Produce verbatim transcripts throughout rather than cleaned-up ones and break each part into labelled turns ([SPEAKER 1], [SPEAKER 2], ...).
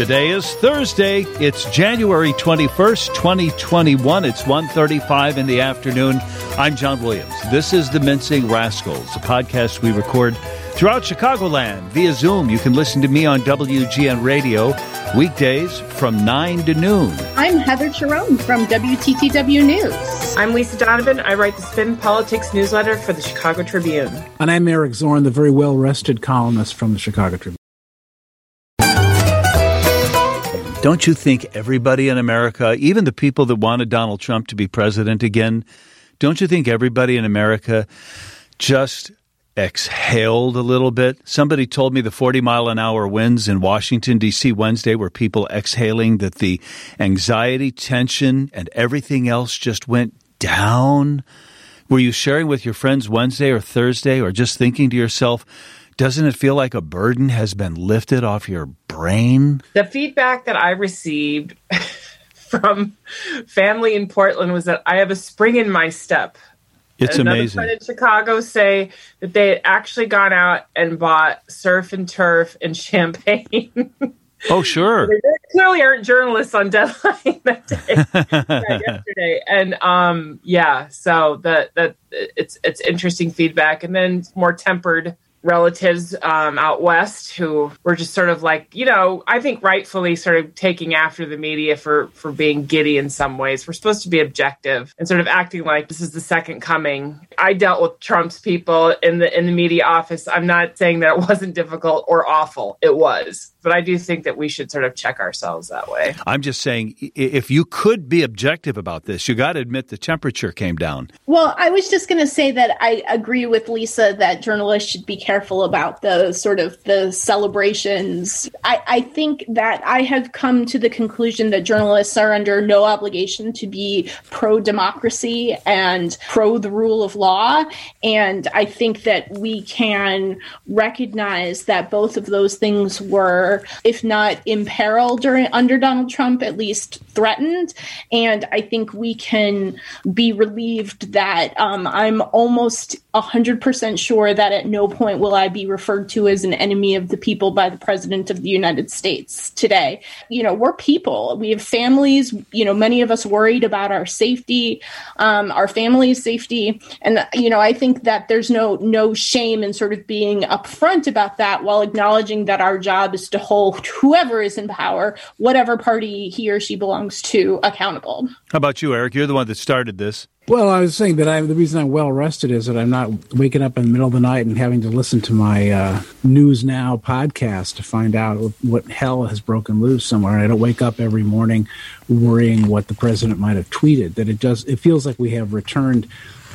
[SPEAKER 1] Today is Thursday. It's January twenty-first, twenty twenty-one. It's one thirty-five in the afternoon. I'm John Williams. This is The Mincing Rascals, a podcast we record throughout Chicagoland via Zoom. You can listen to me on W G N Radio weekdays from nine to noon.
[SPEAKER 2] I'm Heather Cherone from W T T W News.
[SPEAKER 3] I'm Lisa Donovan. I write the Spin Politics newsletter for the Chicago Tribune.
[SPEAKER 4] And I'm Eric Zorn, the very well-rested columnist from the Chicago Tribune.
[SPEAKER 1] Don't you think everybody in America, even the people that wanted Donald Trump to be president again, don't you think everybody in America just exhaled a little bit? Somebody told me the forty mile an hour winds in Washington, D C Wednesday were people exhaling, that the anxiety, tension, and everything else just went down. Were you sharing with your friends Wednesday or Thursday, or just thinking to yourself, doesn't it feel like a burden has been lifted off your brain?
[SPEAKER 3] The feedback that I received from family in Portland was that I have a spring in my step.
[SPEAKER 1] It's
[SPEAKER 3] Another
[SPEAKER 1] amazing.
[SPEAKER 3] friend in Chicago say that they had actually gone out and bought surf and turf and champagne.
[SPEAKER 1] Oh, sure.
[SPEAKER 3] They clearly aren't journalists on deadline that day, that yesterday. And um, yeah, so that that it's it's interesting feedback, and then more tempered relatives um, out west who were just sort of like, you know, I think rightfully sort of taking after the media for, for being giddy in some ways. We're supposed to be objective and sort of acting like this is the second coming. I dealt with Trump's people in the in the media office. I'm not saying that it wasn't difficult or awful. It was. But I do think that we should sort of check ourselves that way.
[SPEAKER 1] I'm just saying, if you could be objective about this, you got to admit the temperature came down.
[SPEAKER 2] Well, I was just going to say that I agree with Lisa that journalists should be careful about the sort of the celebrations. I, I think that I have come to the conclusion that journalists are under no obligation to be pro-democracy and pro the rule of law. And I think that we can recognize that both of those things were, if not in peril during under Donald Trump, at least threatened. And I think we can be relieved that um, I'm almost one hundred percent sure that at no point will I be referred to as an enemy of the people by the President of the United States today. You know, we're people. We have families. You know, many of us worried about our safety, um, our family's safety. And, you know, I think that there's no no shame in sort of being upfront about that while acknowledging that our job is to hold whoever is in power, whatever party he or she belongs to, accountable.
[SPEAKER 1] How about you, Eric? You're the one that started this.
[SPEAKER 4] Well, I was saying that I, the reason I'm well-rested is that I'm not waking up in the middle of the night and having to listen to my uh, News Now podcast to find out what hell has broken loose somewhere. I don't wake up every morning worrying what the president might have tweeted. That it does. It feels like we have returned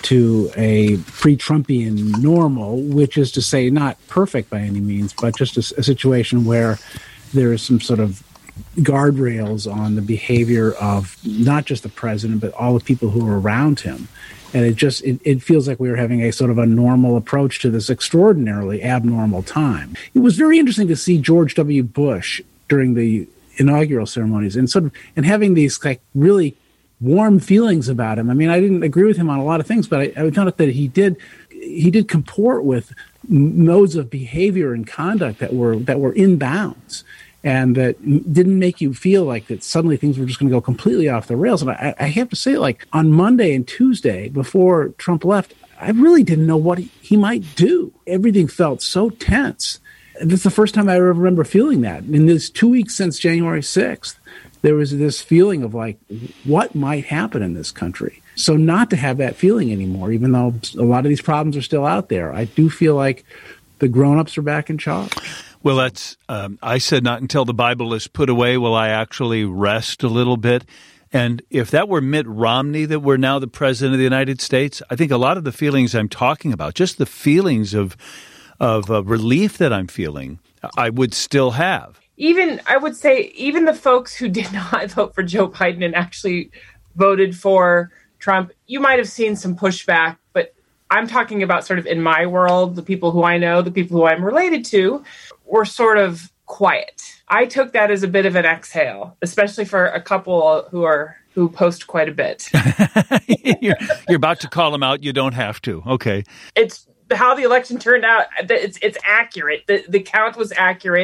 [SPEAKER 4] to a pre-Trumpian normal, which is to say not perfect by any means, but just a, a situation where there is some sort of guardrails on the behavior of not just the president, but all the people who are around him. And it just, it, it feels like we were having a sort of a normal approach to this extraordinarily abnormal time. It was very interesting to see George W. Bush during the inaugural ceremonies and sort of, and having these like really warm feelings about him. I mean, I didn't agree with him on a lot of things, but I, I found out that he did, he did comport with modes of behavior and conduct that were, that were in bounds. And that didn't make you feel like that suddenly things were just going to go completely off the rails. And I, I have to say, like, on Monday and Tuesday, before Trump left, I really didn't know what he, he might do. Everything felt so tense. This is the first time I ever remember feeling that. In this two weeks since January sixth, there was this feeling of, like, what might happen in this country? So not to have that feeling anymore, even though a lot of these problems are still out there, I do feel like the grown-ups are back in charge.
[SPEAKER 1] Well, that's, um, I said not until the Bible is put away will I actually rest a little bit. And if that were Mitt Romney that were now the president of the United States, I think a lot of the feelings I'm talking about, just the feelings of of uh, relief that I'm feeling, I would still have.
[SPEAKER 3] Even, I would say, even the folks who did not vote for Joe Biden and actually voted for Trump, you might have seen some pushback, but I'm talking about sort of in my world, the people who I know, the people who I'm related to, were sort of quiet. I took that as a bit of an exhale, especially for a couple who are who post quite a bit.
[SPEAKER 1] you're, you're about to call them out. You don't have to. Okay.
[SPEAKER 3] It's how the election turned out. It's it's accurate. The the count was accurate.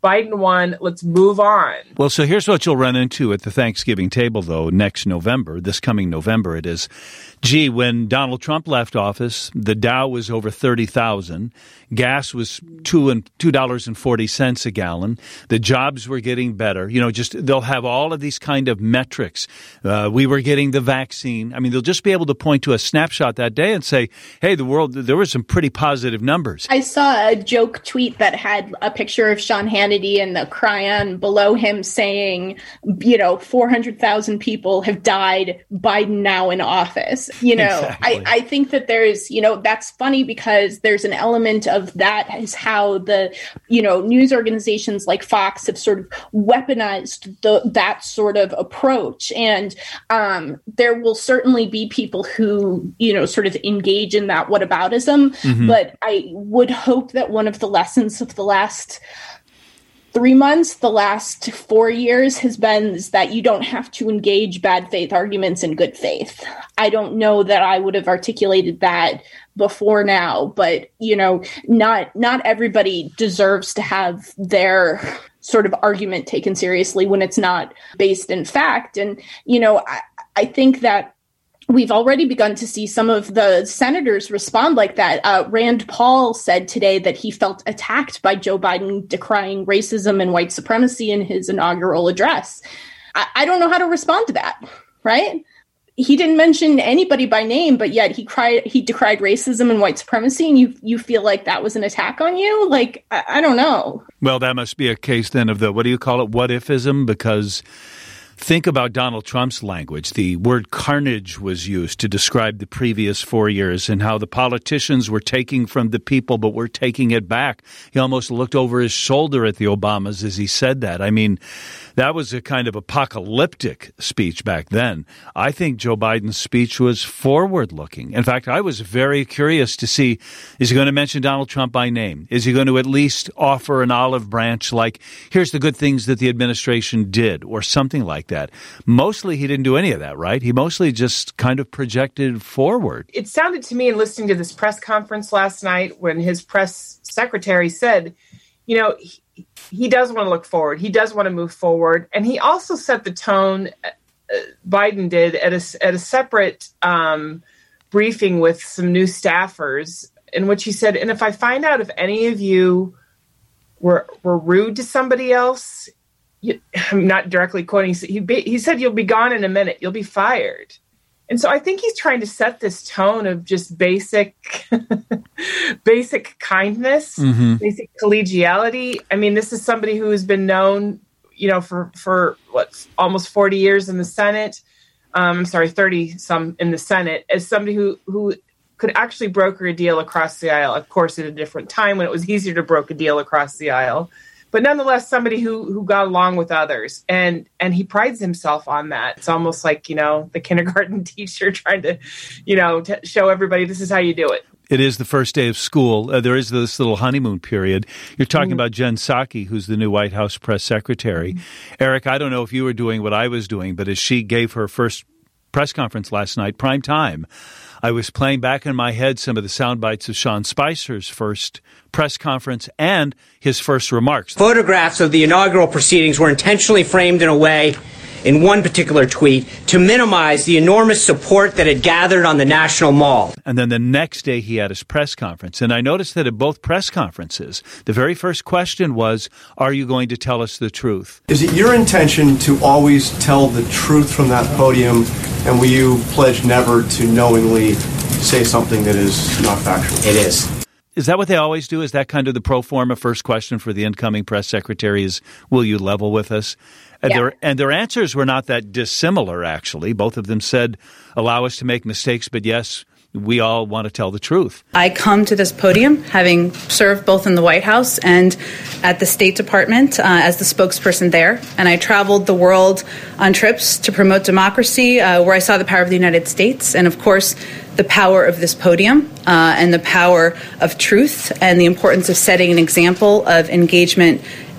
[SPEAKER 3] Biden won. Let's move on.
[SPEAKER 1] Well, so here's what you'll run into at the Thanksgiving table, though, next November, this coming November it is. Gee, when Donald Trump left office, the Dow was over thirty thousand. Gas was two and two dollars and forty cents a gallon. The jobs were getting better. You know, just they'll have all of these kind of metrics. Uh, we were getting the vaccine. I mean, they'll just be able to point to a snapshot that day and say, "Hey, the world, there were some pretty positive numbers."
[SPEAKER 2] I saw a joke tweet that had a picture of Sean Hannity and the chyron below him saying, "You know, four hundred thousand people have died. Biden now in office." You know,
[SPEAKER 1] exactly.
[SPEAKER 2] I, I think that there's, you know, that's funny because there's an element of that is how the, you know, news organizations like Fox have sort of weaponized the, that sort of approach. And um, there will certainly be people who, you know, sort of engage in that whataboutism. Mm-hmm. But I would hope that one of the lessons of the last three months, the last four years has been is that you don't have to engage bad faith arguments in good faith. I don't know that I would have articulated that before now, but, you know, not not everybody deserves to have their sort of argument taken seriously when it's not based in fact. And, you know, I, I think that we've already begun to see some of the senators respond like that. Uh, Rand Paul said today that he felt attacked by Joe Biden decrying racism and white supremacy in his inaugural address. I, I don't know how to respond to that, right? He didn't mention anybody by name, but yet he cried, he decried racism and white supremacy, and you you feel like that was an attack on you? Like, I, I don't know.
[SPEAKER 1] Well, that must be a case then of the, what do you call it, what-ifism, because think about Donald Trump's language. The word carnage was used to describe the previous four years and how the politicians were taking from the people, but were taking it back. He almost looked over his shoulder at the Obamas as he said that. I mean, that was a kind of apocalyptic speech back then. I think Joe Biden's speech was forward-looking. In fact, I was very curious to see, is he going to mention Donald Trump by name? Is he going to at least offer an olive branch like, here's the good things that the administration did, or something like that? Mostly he didn't do any of that, right? He mostly just kind of projected forward.
[SPEAKER 3] It sounded to me in listening to this press conference last night when his press secretary said, you know, he, he does want to look forward. He does want to move forward. And he also set the tone, uh, Biden did, at a, at a separate um, briefing with some new staffers in which he said, and if I find out if any of you were were rude to somebody else, you, I'm not directly quoting, he, he said, you'll be gone in a minute. You'll be fired. And so I think he's trying to set this tone of just basic, basic kindness, mm-hmm. basic collegiality. I mean, this is somebody who has been known, you know, for, for what, almost forty years in the Senate. Um, I'm sorry, thirty some in the Senate, as somebody who, who could actually broker a deal across the aisle. Of course, at a different time when it was easier to broker a deal across the aisle. But nonetheless, somebody who who got along with others, and and he prides himself on that. It's almost like, you know, the kindergarten teacher trying to, you know, t- show everybody this is how you do it.
[SPEAKER 1] It is the first day of school. Uh, there is this little honeymoon period. You're talking
[SPEAKER 3] Mm-hmm.
[SPEAKER 1] about Jen Psaki, who's the new White House press secretary. Mm-hmm. Eric, I don't know if you were doing what I was doing, but as she gave her first press conference last night, prime time, I was playing back in my head some of the sound bites of Sean Spicer's first press conference and his first remarks.
[SPEAKER 5] Photographs of the inaugural proceedings were intentionally framed in a way, in one particular tweet, to minimize the enormous support that had gathered on the National Mall.
[SPEAKER 1] And then the next day he had his press conference. And I noticed that at both press conferences, the very first question was, are you going to tell us the truth?
[SPEAKER 6] Is it your intention to always tell the truth from that podium? And will you pledge never to knowingly say something that is not factual?
[SPEAKER 5] It is.
[SPEAKER 1] Is that what they always do? Is that kind of the pro forma first question for the incoming press secretary is, will you level with us? And,
[SPEAKER 2] yeah.
[SPEAKER 1] their, and their answers were not that dissimilar, actually. Both of them said, allow us to make mistakes, but yes, we all want to tell the truth.
[SPEAKER 7] I come to this podium having served both in the White House and at the State Department uh, as the spokesperson there. And I traveled the world on trips to promote democracy, uh, where I saw the power of the United States and, of course, the power of this podium uh, and the power of truth and the importance of setting an example of engagement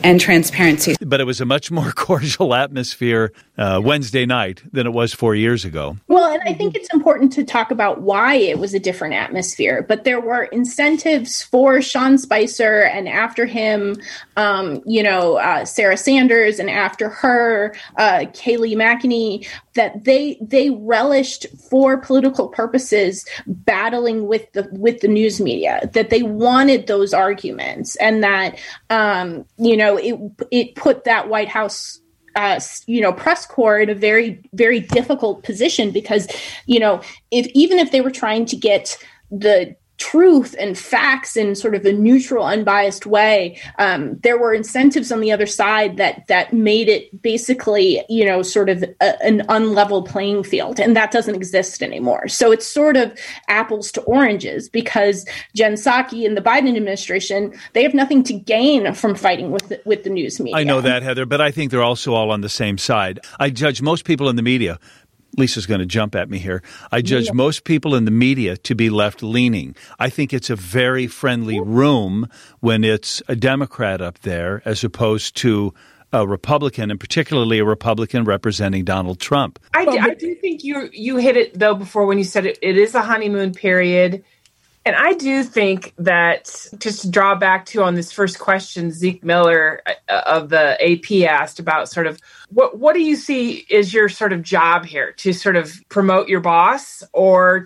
[SPEAKER 7] and transparency.
[SPEAKER 1] But it was a much more cordial atmosphere uh, Wednesday night than it was four years ago.
[SPEAKER 2] Well, and I think it's important to talk about why it was a different atmosphere. But there were incentives for Sean Spicer, and after him, um, you know, uh, Sarah Sanders, and after her, uh, Kayleigh McEnany, that they they relished for political purposes battling with the with the news media, that they wanted those arguments, and that um, you know it it put that White House uh, you know press corps in a very very difficult position, because you know if even if they were trying to get the truth and facts in sort of a neutral, unbiased way, um, there were incentives on the other side that that made it basically, you know, sort of a, an unlevel playing field, and that doesn't exist anymore. So it's sort of apples to oranges, because Jen Psaki and the Biden administration, they have nothing to gain from fighting with the, with the news media.
[SPEAKER 1] I know that, Heather, but I think they're also all on the same side. I judge most people in the media. Lisa's going to jump at me here. I judge yeah. most people in the media to be left-leaning. I think it's a very friendly room when it's a Democrat up there as opposed to a Republican, and particularly a Republican representing Donald Trump.
[SPEAKER 3] I, do, I do think you you hit it, though, before when you said it, it is a honeymoon period. And I do think that, just to draw back to on this first question, Zeke Miller uh, of the A P asked about sort of, what what do you see is your sort of job here? To sort of promote your boss, or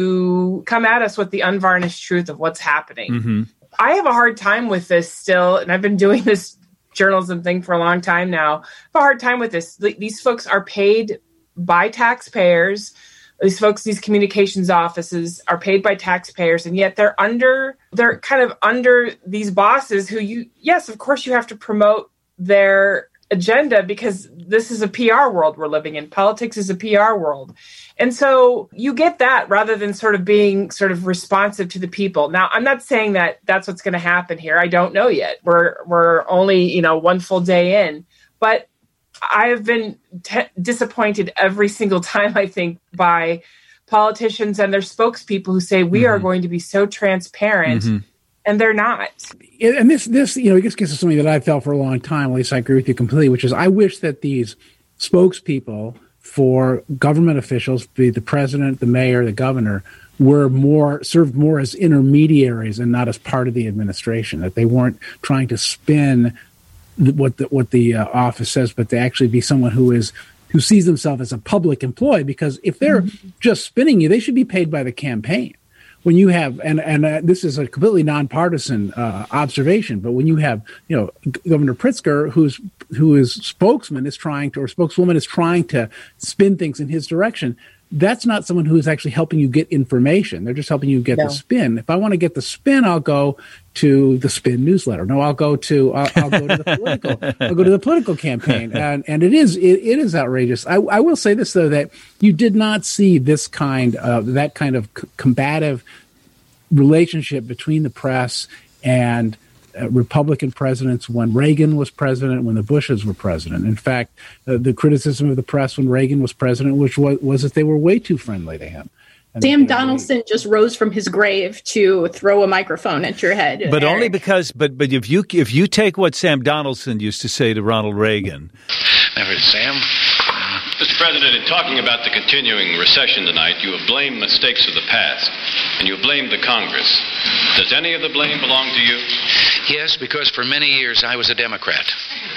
[SPEAKER 3] to come at us with the unvarnished truth of what's happening? Mm-hmm. I have a hard time with this still, and I've been doing this journalism thing for a long time now. I have a hard time with this. These folks are paid by taxpayers. These folks, these communications offices are paid by taxpayers, and yet they're under, they're kind of under these bosses who you, yes, of course you have to promote their agenda, because this is a P R world we're living in. Politics is a P R world. And so you get that rather than sort of being sort of responsive to the people. Now, I'm not saying that that's what's going to happen here. I don't know yet. We're, we're only, you know, one full day in, but I have been t- disappointed every single time, I think, by politicians and their spokespeople who say we mm-hmm. are going to be so transparent, mm-hmm. and they're not.
[SPEAKER 4] And this, this, you know, I guess gets to something that I've felt for a long time. At least I agree with you completely, which is I wish that these spokespeople for government officials, be the president, the mayor, the governor, were more served more as intermediaries and not as part of the administration. That they weren't trying to spin what the, what the uh, office says, but to actually be someone who is who sees themselves as a public employee. Because if they're mm-hmm. just spinning you, they should be paid by the campaign. When you have, and and uh, this is a completely nonpartisan uh, observation, but when you have, you know, Governor Pritzker, who's who is spokesman is trying to, or spokeswoman is trying to spin things in his direction, that's not someone who is actually helping you get information. They're just helping you get no. the spin. If I want to get the spin, I'll go to the Spin newsletter. No, I'll go to I'll, I'll go to the political. I'll go to the political campaign, and and it is it, it is outrageous. I, I will say this though, that you did not see this kind of that kind of c- combative relationship between the press and Uh, Republican presidents when Reagan was president, when the Bushes were president. In fact, uh, the criticism of the press when Reagan was president which was, was that they were way too friendly to him. And
[SPEAKER 2] Sam Donaldson way- just rose from his grave to throw a microphone at your head.
[SPEAKER 1] But
[SPEAKER 2] Eric.
[SPEAKER 1] only because, but but if you if you take what Sam Donaldson used to say to Ronald Reagan.
[SPEAKER 8] Never, Sam. Mister President, in talking about the continuing recession tonight, you have blamed mistakes of the past, and you have blamed the Congress. Does any of the blame belong to you?
[SPEAKER 9] Yes, because for many years I was a Democrat.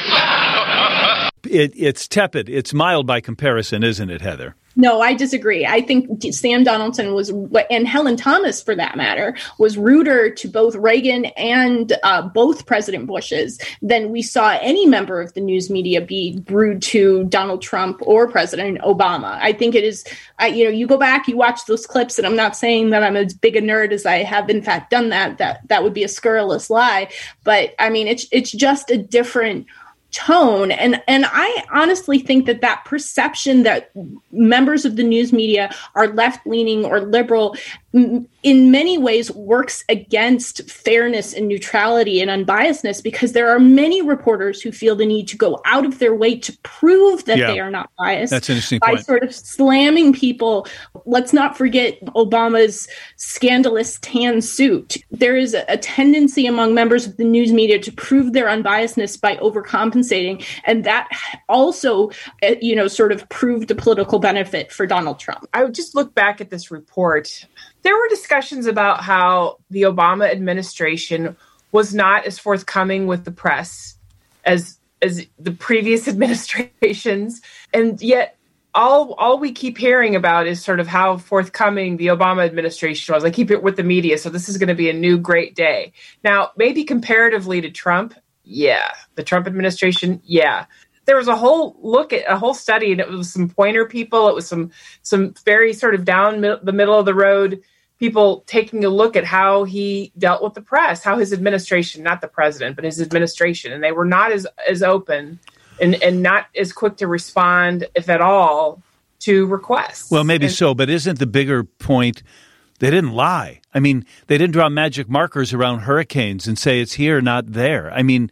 [SPEAKER 1] it, it's tepid. It's mild by comparison, isn't it, Heather?
[SPEAKER 2] No, I disagree. I think Sam Donaldson was, and Helen Thomas, for that matter, was ruder to both Reagan and uh, both President Bushes than we saw any member of the news media be rude to Donald Trump or President Obama. I think it is, I, you know, you go back, you watch those clips, and I'm not saying that I'm as big a nerd as I have in fact done that. That that would be a scurrilous lie. But I mean, it's it's just a different tone. And and I honestly think that that perception that members of the news media are left-leaning or liberal in many ways works against fairness and neutrality and unbiasedness, because there are many reporters who feel the need to go out of their way to prove that
[SPEAKER 1] yeah.
[SPEAKER 2] they are not biased.
[SPEAKER 1] That's an interesting
[SPEAKER 2] by
[SPEAKER 1] point.
[SPEAKER 2] sort of slamming people. Let's not forget Obama's scandalous tan suit. There is a tendency among members of the news media to prove their unbiasedness by overcompensating, and that also, you know, sort of proved a political benefit for Donald Trump.
[SPEAKER 3] I would just look back at this report. There were discussions about how the Obama administration was not as forthcoming with the press as as the previous administrations, and yet all all we keep hearing about is sort of how forthcoming the Obama administration was. I keep it with the media, so this is going to be a new great day. Now, maybe comparatively to Trump, yeah, the Trump administration, yeah. There was a whole look at a whole study, and it was some pointer people. It was some some very sort of down mi- the middle of the road people taking a look at how he dealt with the press, how his administration, not the president, but his administration, and they were not as as open and and not as quick to respond, if at all, to requests.
[SPEAKER 1] Well, maybe
[SPEAKER 3] and,
[SPEAKER 1] so, but isn't the bigger point? They didn't lie. I mean, they didn't draw magic markers around hurricanes and say it's here, not there. I mean,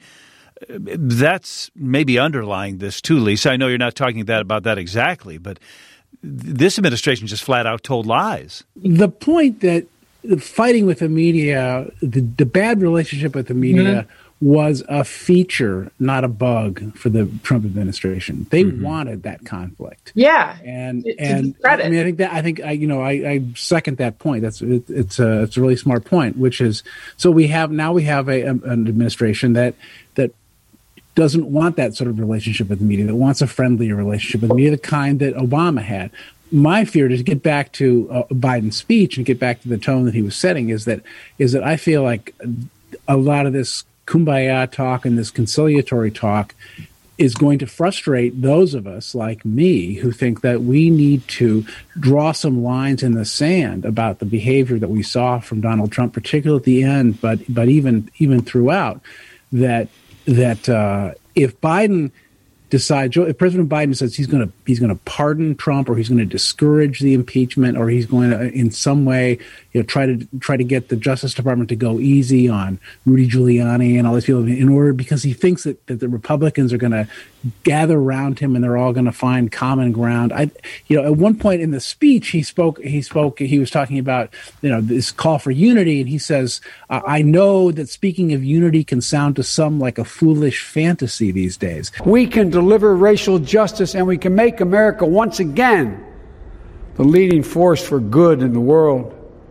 [SPEAKER 1] that's maybe underlying this too, Lisa. I know you're not talking that about that exactly, but this administration just flat out told lies.
[SPEAKER 4] The point that fighting with the media, the, the bad relationship with the media mm-hmm. was a feature, not a bug for the Trump administration. They mm-hmm. wanted that conflict.
[SPEAKER 3] Yeah.
[SPEAKER 4] And,
[SPEAKER 3] it,
[SPEAKER 4] and I mean, I think that, I think, I, you know, I, I second that point. That's, it, it's a, it's a really smart point, which is, so we have, now we have a, an administration that, that, doesn't want that sort of relationship with the media, that wants a friendlier relationship with the media, the kind that Obama had. My fear, to get back to uh, Biden's speech and get back to the tone that he was setting, is that is that I feel like a lot of this kumbaya talk and this conciliatory talk is going to frustrate those of us like me who think that we need to draw some lines in the sand about the behavior that we saw from Donald Trump, particularly at the end, but but even even throughout, that that uh, if Biden decides, if President Biden says he's going to he's going to pardon Trump, or he's going to discourage the impeachment, or he's going to in some way, you know, try to try to get the Justice Department to go easy on Rudy Giuliani and all these people, in order because he thinks that, that the Republicans are going to gather around him and they're all going to find common ground. I, you know, at one point in the speech, he spoke. He spoke. He was talking about, you know, this call for unity, and he says, uh, "I know that speaking of unity can sound to some like a foolish fantasy these days.
[SPEAKER 10] We can deliver racial justice, and we can make America once again the leading force for good in the world.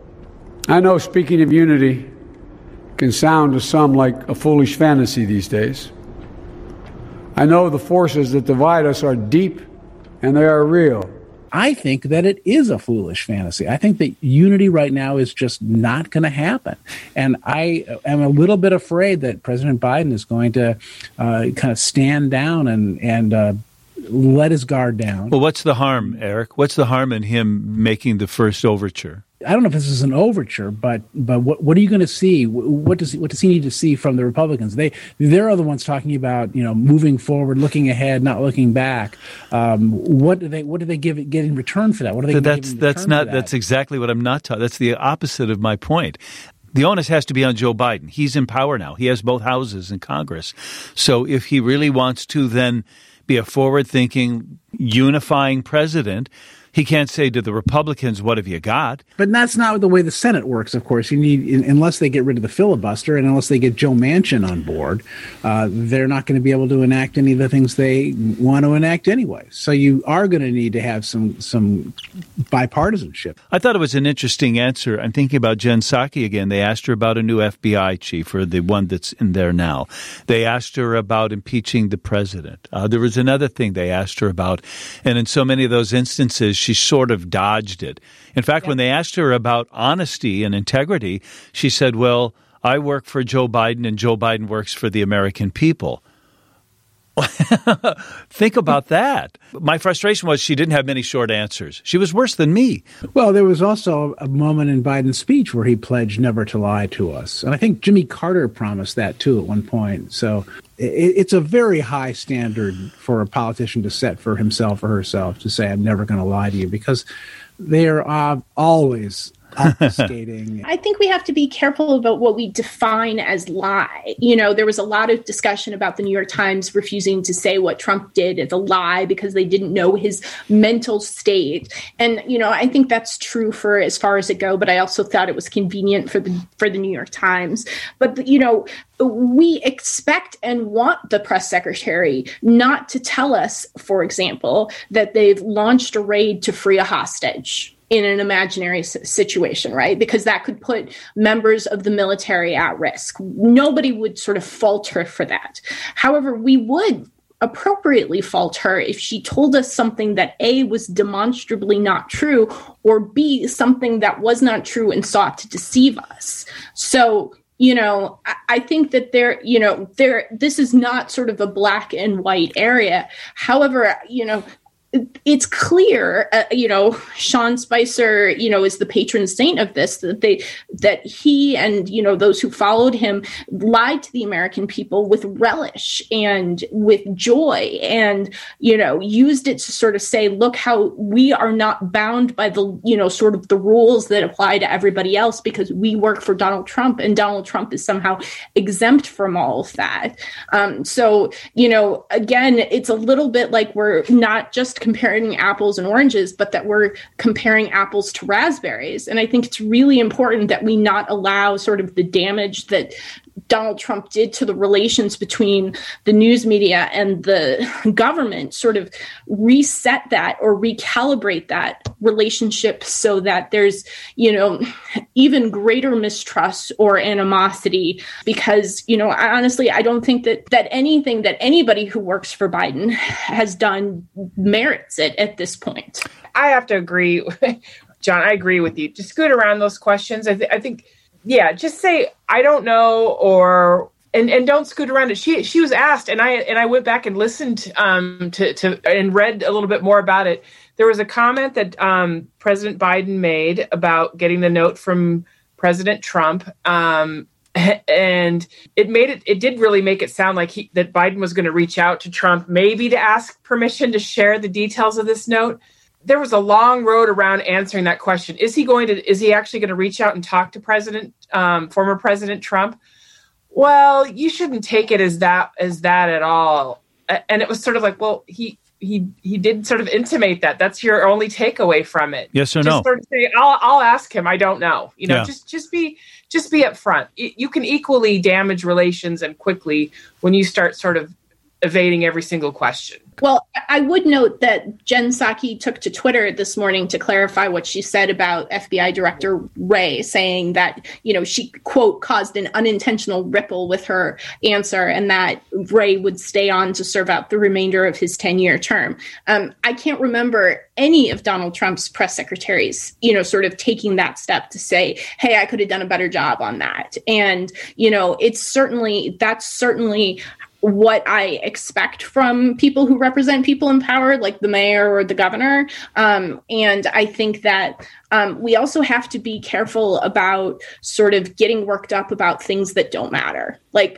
[SPEAKER 10] I know speaking of unity can sound to some like a foolish fantasy these days. I know the forces that divide us are deep and they are real."
[SPEAKER 4] I think that it is a foolish fantasy. I think that unity right now is just not going to happen. And I am a little bit afraid that President Biden is going to uh, kind of stand down and, and uh, let his guard down.
[SPEAKER 1] Well, what's the harm, Eric? What's the harm in him making the first overture?
[SPEAKER 4] I don't know if this is an overture, but but what what are you going to see? What does what does he need to see from the Republicans? They they're the ones talking about, you know, moving forward, looking ahead, not looking back. Um, what do they what do they give get in return for that? What do they?
[SPEAKER 1] So
[SPEAKER 4] give
[SPEAKER 1] that's
[SPEAKER 4] in
[SPEAKER 1] that's
[SPEAKER 4] return
[SPEAKER 1] not
[SPEAKER 4] for that?
[SPEAKER 1] that's exactly what I'm not taught. That's the opposite of my point. The onus has to be on Joe Biden. He's in power now. He has both houses in Congress. So if he really wants to then be a forward-thinking, unifying president, he can't say to the Republicans, "What have you got?"
[SPEAKER 4] But that's not the way the Senate works, of course. You need, unless they get rid of the filibuster and unless they get Joe Manchin on board, uh, they're not going to be able to enact any of the things they want to enact anyway. So you are going to need to have some some bipartisanship.
[SPEAKER 1] I thought it was an interesting answer. I'm thinking about Jen Psaki again. They asked her about a new F B I chief, or the one that's in there now. They asked her about impeaching the president. Uh, there was another thing they asked her about, and in so many of those instances, she sort of dodged it. In fact, yeah. when they asked her about honesty and integrity, she said, "Well, I work for Joe Biden and Joe Biden works for the American people." Think about that. My frustration was she didn't have many short answers. She was worse than me.
[SPEAKER 4] Well, there was also a moment in Biden's speech where he pledged never to lie to us. And I think Jimmy Carter promised that, too, at one point. So it's a very high standard for a politician to set for himself or herself, to say, "I'm never going to lie to you," because they are uh, always obfuscating.
[SPEAKER 2] I think we have to be careful about what we define as lie. You know, there was a lot of discussion about the New York Times refusing to say what Trump did as a lie because they didn't know his mental state. And, you know, I think that's true for as far as it go, but I also thought it was convenient for the for the New York Times. But, you know, we expect and want the press secretary not to tell us, for example, that they've launched a raid to free a hostage in an imaginary situation, right? Because that could put members of the military at risk. Nobody would sort of fault her for that. However, we would appropriately fault her if she told us something that A, was demonstrably not true, or B, something that was not true and sought to deceive us. So, you know, I think that there, you know, there, this is not sort of a black and white area. However, you know, it's clear, uh, you know, Sean Spicer, you know, is the patron saint of this, that they, that he and, you know, those who followed him lied to the American people with relish and with joy and, you know, used it to sort of say, look how we are not bound by the, you know, sort of the rules that apply to everybody else because we work for Donald Trump and Donald Trump is somehow exempt from all of that. Um, so, you know, again, it's a little bit like we're not just comparing apples and oranges, but that we're comparing apples to raspberries. And I think it's really important that we not allow sort of the damage that Donald Trump did to the relations between the news media and the government sort of reset that or recalibrate that relationship so that there's, you know, even greater mistrust or animosity because, you know, I, honestly, I don't think that that anything that anybody who works for Biden has done merits it at this point.
[SPEAKER 3] I have to agree. John, I agree with you. Just scoot around those questions. I, th- I think Yeah, just say, I don't know, or, and, and don't scoot around it. She she was asked, and I and I went back and listened um, to, to and read a little bit more about it. There was a comment that um, President Biden made about getting the note from President Trump. Um, and it made it, it did really make it sound like he, that Biden was going to reach out to Trump, maybe to ask permission to share the details of this note. There was a long road around answering that question. Is he going to, is he actually going to reach out and talk to President, um, former President Trump? Well, you shouldn't take it as that, as that at all. And it was sort of like, well, he, he, he did sort of intimate that. That's your only takeaway from it.
[SPEAKER 1] Yes or
[SPEAKER 3] just
[SPEAKER 1] no?
[SPEAKER 3] Sort of say, I'll, I'll ask him. I don't know. You know,
[SPEAKER 1] Yeah.
[SPEAKER 3] just, just be, just be upfront. You can equally damage relations and quickly when you start sort of evading every single question.
[SPEAKER 2] Well, I would note that Jen Psaki took to Twitter this morning to clarify what she said about F B I Director Wray, saying that, you know, she, quote, caused an unintentional ripple with her answer and that Wray would stay on to serve out the remainder of his ten-year term. Um, I can't remember any of Donald Trump's press secretaries, you know, sort of taking that step to say, hey, I could have done a better job on that. And, you know, it's certainly, that's certainly what I expect from people who represent people in power, like the mayor or the governor. Um, and I think that um, we also have to be careful about sort of getting worked up about things that don't matter. Like,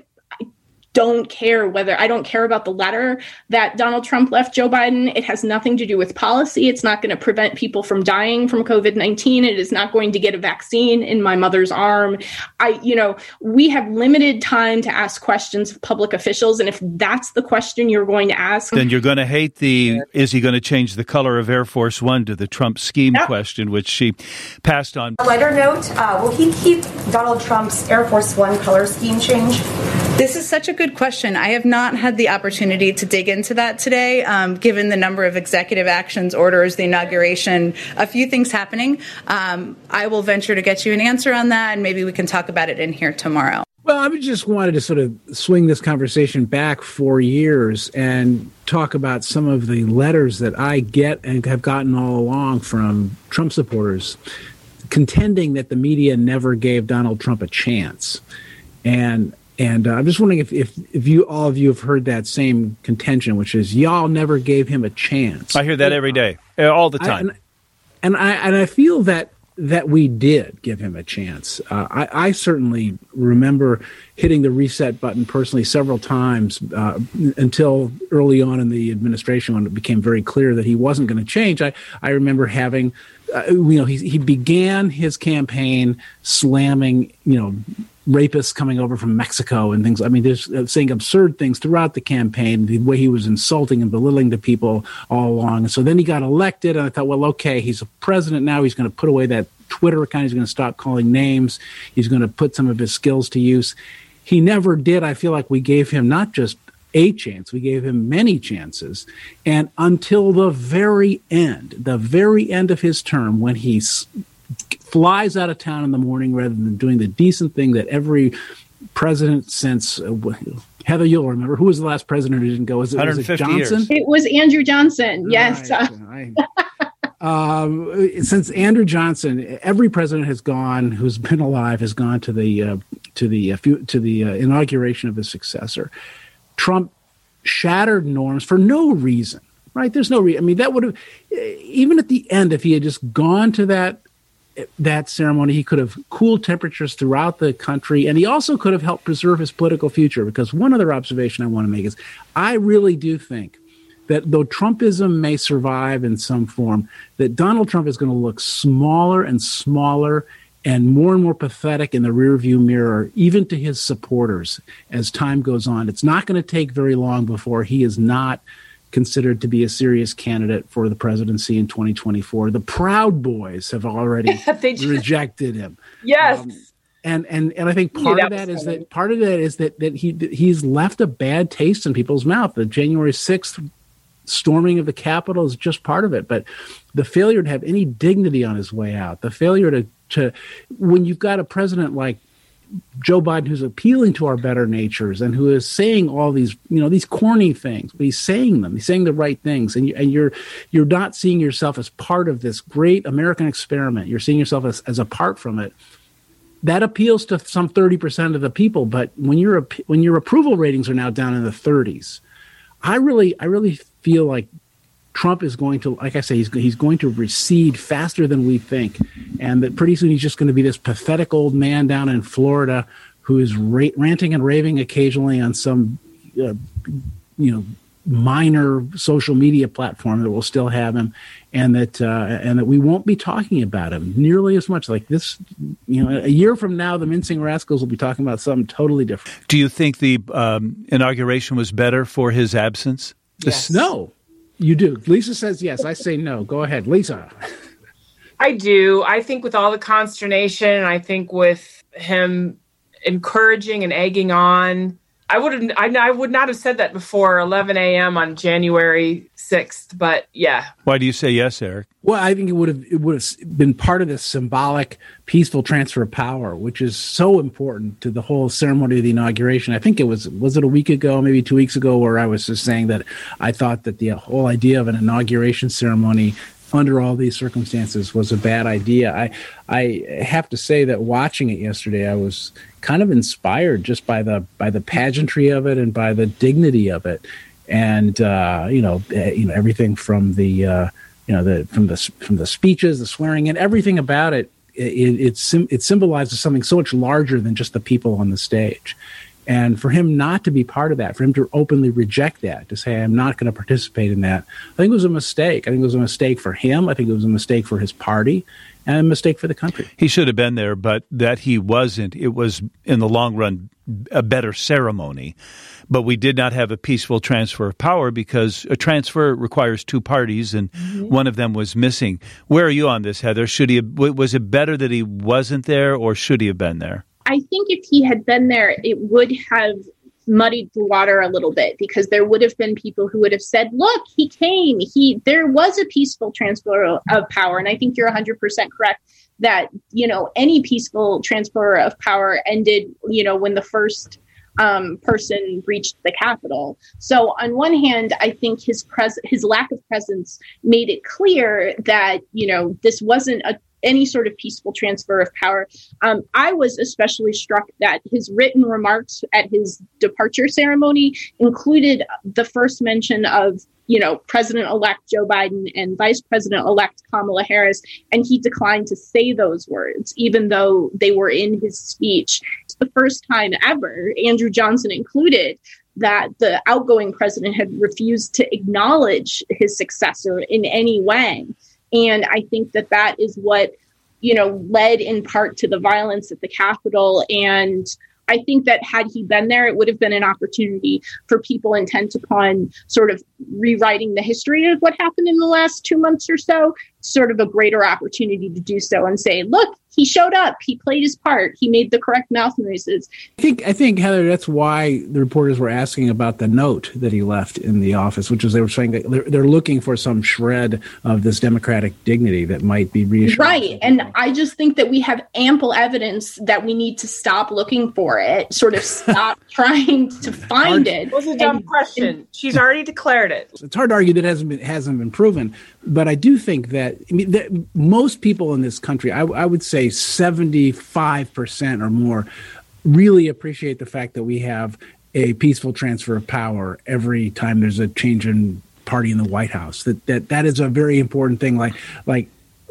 [SPEAKER 2] don't care whether I don't care about the letter that Donald Trump left Joe Biden. It has nothing to do with policy. It's not going to prevent people from dying from COVID nineteen. It is not going to get a vaccine in my mother's arm. I, you know, we have limited time to ask questions of public officials. And if that's the question you're going to ask,
[SPEAKER 1] then you're going to hate the, is he going to change the color of Air Force One to the Trump scheme
[SPEAKER 11] Yep.
[SPEAKER 1] question, which she passed on.
[SPEAKER 11] A lighter note, uh, will he keep Donald Trump's Air Force One color scheme change?
[SPEAKER 7] This is such a good question. I have not had the opportunity to dig into that today, um, given the number of executive actions, orders, the inauguration, a few things happening. Um, I will venture to get you an answer on that, and maybe we can talk about it in here tomorrow.
[SPEAKER 4] Well, I just wanted to sort of swing this conversation back four years and talk about some of the letters that I get and have gotten all along from Trump supporters contending that the media never gave Donald Trump a chance. And And uh, I'm just wondering if, if, if you all of you have heard that same contention, which is y'all never gave him a chance.
[SPEAKER 1] I hear that every day, all the time.
[SPEAKER 4] I, and, and I and I feel that that we did give him a chance. Uh, I, I certainly remember hitting the reset button personally several times uh, until early on in the administration when it became very clear that he wasn't going to change. I, I remember having, uh, you know, he, he began his campaign slamming, you know, rapists coming over from Mexico and things. I mean, just uh, saying absurd things throughout the campaign, the way he was insulting and belittling the people all along. And so then he got elected, and I thought, well, okay, he's a president now. He's going to put away that Twitter account. He's going to stop calling names. He's going to put some of his skills to use. He never did. I feel like we gave him not just a chance, we gave him many chances. And until the very end, the very end of his term, when he's flies out of town in the morning rather than doing the decent thing that every president since uh, Heather, you'll remember, who was the last president who didn't go? Was it, was it Johnson?
[SPEAKER 2] Years. It was Andrew Johnson. Yes.
[SPEAKER 4] Right. um, since Andrew Johnson, every president has gone who's been alive has gone to the uh, to the uh, to the uh, inauguration of his successor. Trump shattered norms for no reason. Right? There's no reason. I mean, that would have even at the end, if he had just gone to that. that ceremony, he could have cooled temperatures throughout the country, and he also could have helped preserve his political future. Because one other observation I want to make is I really do think that though Trumpism may survive in some form, that Donald Trump is going to look smaller and smaller and more and more pathetic in the rearview mirror, even to his supporters, as time goes on. It's not going to take very long before he is not considered to be a serious candidate for the presidency in twenty twenty-four. The Proud Boys have already rejected him.
[SPEAKER 3] Yes.
[SPEAKER 4] Um, and, and, and I think part of that is funny. that part of that is that, that he, he's left a bad taste in people's mouth. The January sixth storming of the Capitol is just part of it. But the failure to have any dignity on his way out, the failure to, to when you've got a president like Joe Biden, who's appealing to our better natures and who is saying all these, you know, these corny things, but he's saying them. He's saying the right things, and, you, and you're you're not seeing yourself as part of this great American experiment. You're seeing yourself as, as apart from it. That appeals to some thirty percent of the people, but when your when your approval ratings are now down in the thirties, I really I really feel like Trump is going to, like I say, he's he's going to recede faster than we think, and that pretty soon he's just going to be this pathetic old man down in Florida who is ra- ranting and raving occasionally on some, uh, you know, minor social media platform that will still have him, and that uh, and that we won't be talking about him nearly as much. Like this, you know, a year from now, the Mincing Rascals will be talking about something totally different.
[SPEAKER 1] Do you think the um, inauguration was better for his absence?
[SPEAKER 3] Yes.
[SPEAKER 4] No. You do. Lisa says yes. I say no. Go ahead, Lisa.
[SPEAKER 3] I do. I think with all the consternation, I think with him encouraging and egging on, I would I, I would not have said that before eleven a.m. on January sixth. But yeah.
[SPEAKER 1] Why do you say yes, Eric?
[SPEAKER 4] Well, I think it would have it would have been part of this symbolic, peaceful transfer of power, which is so important to the whole ceremony of the inauguration. I think it was was it a week ago, maybe two weeks ago, where I was just saying that I thought that the whole idea of an inauguration ceremony under all these circumstances was a bad idea. I I have to say that watching it yesterday, I was kind of inspired just by the by the pageantry of it and by the dignity of it, and uh, you know you know everything from the uh, you know the from the from the speeches, the swearing in, everything about it. It it, sim- it symbolizes something so much larger than just the people on the stage. And for him not to be part of that, for him to openly reject that, to say, I'm not going to participate in that, I think it was a mistake. I think it was a mistake for him. I think it was a mistake for his party and a mistake for the country.
[SPEAKER 1] He should have been there, but that he wasn't. It was, in the long run, a better ceremony. But we did not have a peaceful transfer of power because a transfer requires two parties, and mm-hmm. one of them was missing. Where are you on this, Heather? Should he? Was it better that he wasn't there, or should he have been there?
[SPEAKER 2] I think if he had been there, it would have muddied the water a little bit, because there would have been people who would have said, look, he came, he, there was a peaceful transfer of power. And I think you're one hundred percent correct that, you know, any peaceful transfer of power ended, you know, when the first um, person reached the Capitol. So on one hand, I think his pres- his lack of presence made it clear that, you know, this wasn't a any sort of peaceful transfer of power. Um, I was especially struck that his written remarks at his departure ceremony included the first mention of, you know, President-elect Joe Biden and Vice President-elect Kamala Harris, and he declined to say those words, even though they were in his speech. It's the first time ever, Andrew Johnson included, that the outgoing president had refused to acknowledge his successor in any way. And I think that that is what, you know, led in part to the violence at the Capitol. And I think that had he been there, it would have been an opportunity for people intent upon sort of rewriting the history of what happened in the last two months or so, sort of a greater opportunity to do so and say, look, he showed up, he played his part, he made the correct mouth noises.
[SPEAKER 4] I think, I think, Heather, that's why the reporters were asking about the note that he left in the office, which was they were saying that they're, they're looking for some shred of this democratic dignity that might be reassuring.
[SPEAKER 2] Right. And I just think that we have ample evidence that we need to stop looking for it, sort of stop trying to find it.
[SPEAKER 3] It was a dumb
[SPEAKER 2] and,
[SPEAKER 3] question.
[SPEAKER 2] And,
[SPEAKER 3] She's already declared it.
[SPEAKER 4] It's hard to argue that it hasn't been, hasn't been proven, but I do think that, I mean, that most people in this country, I, I would say seventy-five percent or more, really appreciate the fact that we have a peaceful transfer of power every time there's a change in party in the White House. That that that is a very important thing. Like like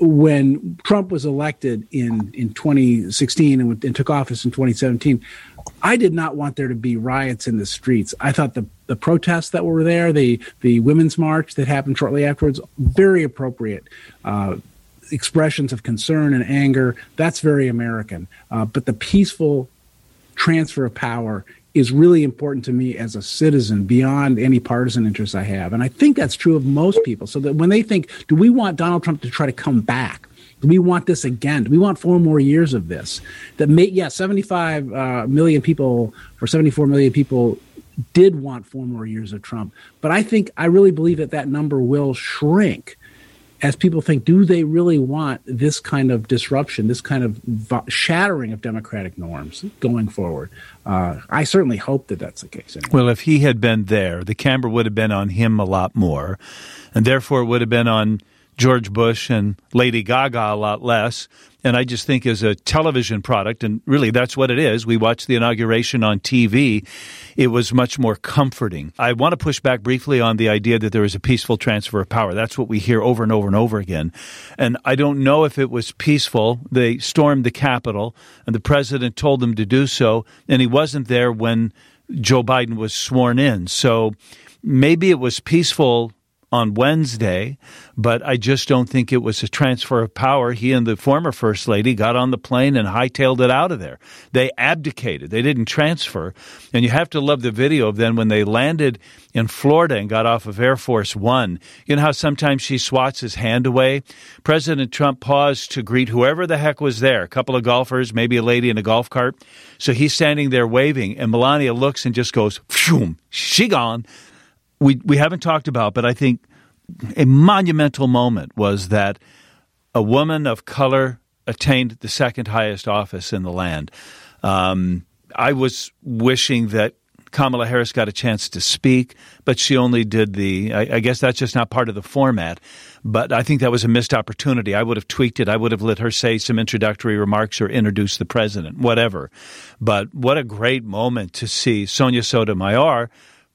[SPEAKER 4] when Trump was elected in in twenty sixteen and, and took office in twenty seventeen, I did not want there to be riots in the streets. I thought the the protests that were there, the the Women's March that happened shortly afterwards, very appropriate. Uh, expressions of concern and anger, that's very American. Uh, but the peaceful transfer of power is really important to me as a citizen beyond any partisan interests I have. And I think that's true of most people. So that when they think, do we want Donald Trump to try to come back? Do we want this again? Do we want four more years of this? That may, yeah, seventy-five uh, million people or seventy-four million people did want four more years of Trump. But I think, I really believe that that number will shrink as people think, do they really want this kind of disruption, this kind of v- shattering of democratic norms going forward? Uh, I certainly hope that that's the case. Anyway.
[SPEAKER 1] Well, if he had been there, the camera would have been on him a lot more, and therefore it would have been on George Bush and Lady Gaga a lot less. And I just think as a television product, and really that's what it is, we watched the inauguration on T V, it was much more comforting. I want to push back briefly on the idea that there was a peaceful transfer of power. That's what we hear over and over and over again. And I don't know if it was peaceful. They stormed the Capitol, and the president told them to do so, and he wasn't there when Joe Biden was sworn in. So maybe it was peaceful on Wednesday, but I just don't think it was a transfer of power. He and the former First Lady got on the plane and hightailed it out of there. They abdicated. They didn't transfer. And you have to love the video of them when they landed in Florida and got off of Air Force One. You know how sometimes she swats his hand away? President Trump paused to greet whoever the heck was there, a couple of golfers, maybe a lady in a golf cart. So he's standing there waving, and Melania looks and just goes, phew, she gone. We we haven't talked about, but I think a monumental moment was that a woman of color attained the second highest office in the land. Um, I was wishing that Kamala Harris got a chance to speak, but she only did the, I, I guess that's just not part of the format. But I think that was a missed opportunity. I would have tweaked it. I would have let her say some introductory remarks or introduce the president, whatever. But what a great moment to see Sonia Sotomayor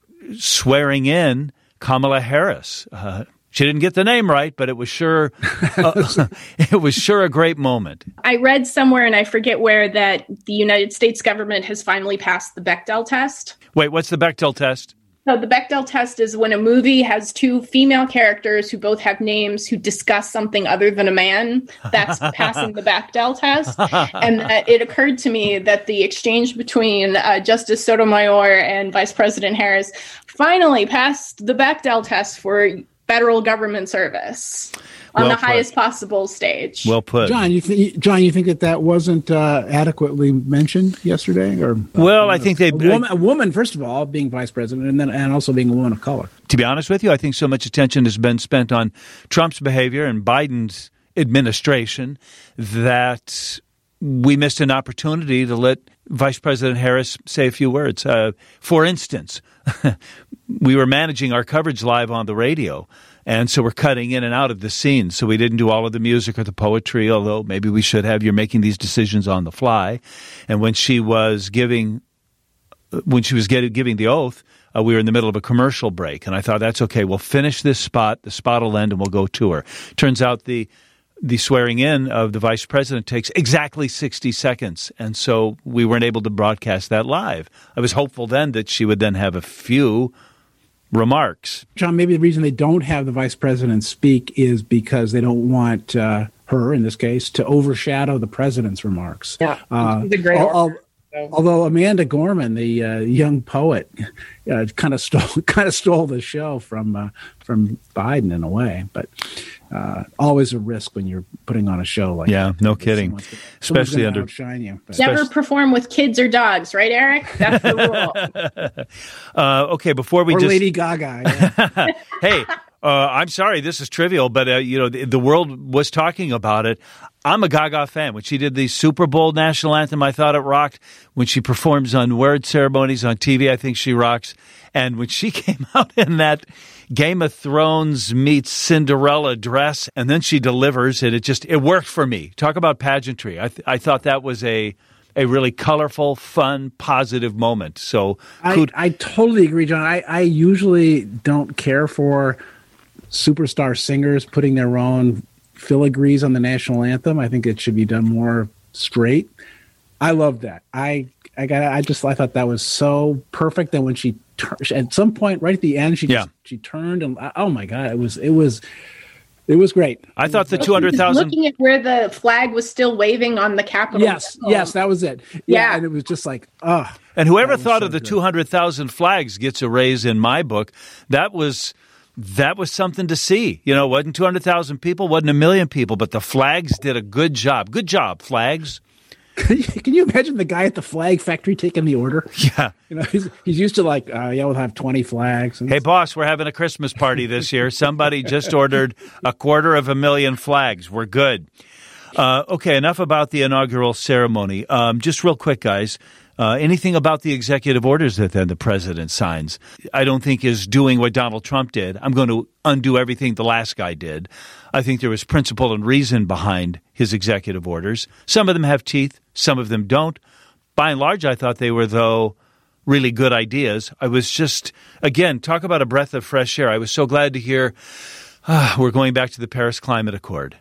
[SPEAKER 1] swearing in Kamala Harris. Uh, she didn't get the name right, but it was sure uh, it was sure a great moment.
[SPEAKER 2] I read somewhere, and I forget where, that the United States government has finally passed the Bechdel test.
[SPEAKER 1] Wait, what's the Bechdel test?
[SPEAKER 2] So the Bechdel test is when a movie has two female characters who both have names who discuss something other than a man. That's passing the Bechdel test. And that it occurred to me that the exchange between uh, Justice Sotomayor and Vice President Harris finally passed the Bechdel test for federal government service on
[SPEAKER 1] well
[SPEAKER 2] the highest
[SPEAKER 1] put.
[SPEAKER 2] possible stage.
[SPEAKER 1] Well put.
[SPEAKER 4] John, you th- John, you think that that wasn't uh, adequately mentioned yesterday? Or uh,
[SPEAKER 1] Well, I think they...
[SPEAKER 4] A woman, a woman, first of all, being vice president, and then and also being a woman of color.
[SPEAKER 1] To be honest with you, I think so much attention has been spent on Trump's behavior and Biden's administration that we missed an opportunity to let Vice President Harris say a few words. Uh, for instance, we were managing our coverage live on the radio, and so we're cutting in and out of the scenes. So we didn't do all of the music or the poetry, although maybe we should have. You're making these decisions on the fly. And when she was giving, when she was getting, giving the oath, uh, we were in the middle of a commercial break, and I thought, that's okay. We'll finish this spot. The spot will end, and we'll go to her. Turns out the The swearing in of the vice president takes exactly sixty seconds. And so we weren't able to broadcast that live. I was hopeful then that she would then have a few remarks.
[SPEAKER 4] John, maybe the reason they don't have the vice president speak is because they don't want uh, her, in this case, to overshadow the president's remarks.
[SPEAKER 3] Yeah,
[SPEAKER 4] uh,
[SPEAKER 3] it's a great
[SPEAKER 4] al- al- Although Amanda Gorman, the uh, young poet, uh, kind of stole kind of stole the show from uh, from Biden in a way, but uh, always a risk when you're putting on a show like
[SPEAKER 1] yeah,
[SPEAKER 4] that.
[SPEAKER 1] no kidding,
[SPEAKER 4] Someone's,
[SPEAKER 1] especially
[SPEAKER 4] someone's
[SPEAKER 1] under
[SPEAKER 4] outshine you. But.
[SPEAKER 2] Never perform with kids or dogs, right, Eric? That's the rule.
[SPEAKER 1] uh, okay, before we
[SPEAKER 4] or
[SPEAKER 1] just
[SPEAKER 4] Lady Gaga. Yeah.
[SPEAKER 1] Hey. Uh, I'm sorry, this is trivial, but uh, you know the, the world was talking about it. I'm a Gaga fan. When she did the Super Bowl national anthem, I thought it rocked. When she performs on word ceremonies on T V, I think she rocks. And when she came out in that Game of Thrones meets Cinderella dress, and then she delivers, and it just it worked for me. Talk about pageantry. I th- I thought that was a a really colorful, fun, positive moment. So
[SPEAKER 4] I, I totally agree, John. I, I usually don't care for superstar singers putting their own filigrees on the national anthem. I think it should be done more straight. I love that. I I got I just I thought that was so perfect that when she tur- at some point right at the end she
[SPEAKER 1] yeah.
[SPEAKER 4] just, she turned and oh my god, it was it was it was great.
[SPEAKER 1] I thought the two hundred thousand
[SPEAKER 2] looking at where the flag was still waving on the Capitol.
[SPEAKER 4] Yes,
[SPEAKER 2] Hill.
[SPEAKER 4] yes, that was it. Yeah,
[SPEAKER 2] Yeah.
[SPEAKER 4] and it was just like, oh.
[SPEAKER 1] And whoever thought
[SPEAKER 4] so
[SPEAKER 1] of the
[SPEAKER 4] good.
[SPEAKER 1] two hundred thousand flags gets a raise in my book. That was That was something to see. You know, it wasn't two hundred thousand people, wasn't a million people, but the flags did a good job. Good job, flags.
[SPEAKER 4] Can you imagine the guy at the flag factory taking the order?
[SPEAKER 1] Yeah.
[SPEAKER 4] You know, he's, he's used to like, uh, yeah, we'll have twenty flags. And
[SPEAKER 1] Hey, boss, we're having a Christmas party this year. Somebody just ordered a quarter of a million flags. We're good. Uh, okay, enough about the inaugural ceremony. Um, just real quick, guys. Uh, anything about the executive orders that then the president signs, I don't think is doing what Donald Trump did. I'm going to undo everything the last guy did. I think there was principle and reason behind his executive orders. Some of them have teeth, some of them don't. By and large, I thought they were, though, really good ideas. I was just, again, talk about a breath of fresh air. I was so glad to hear ah, we're going back to the Paris Climate Accord,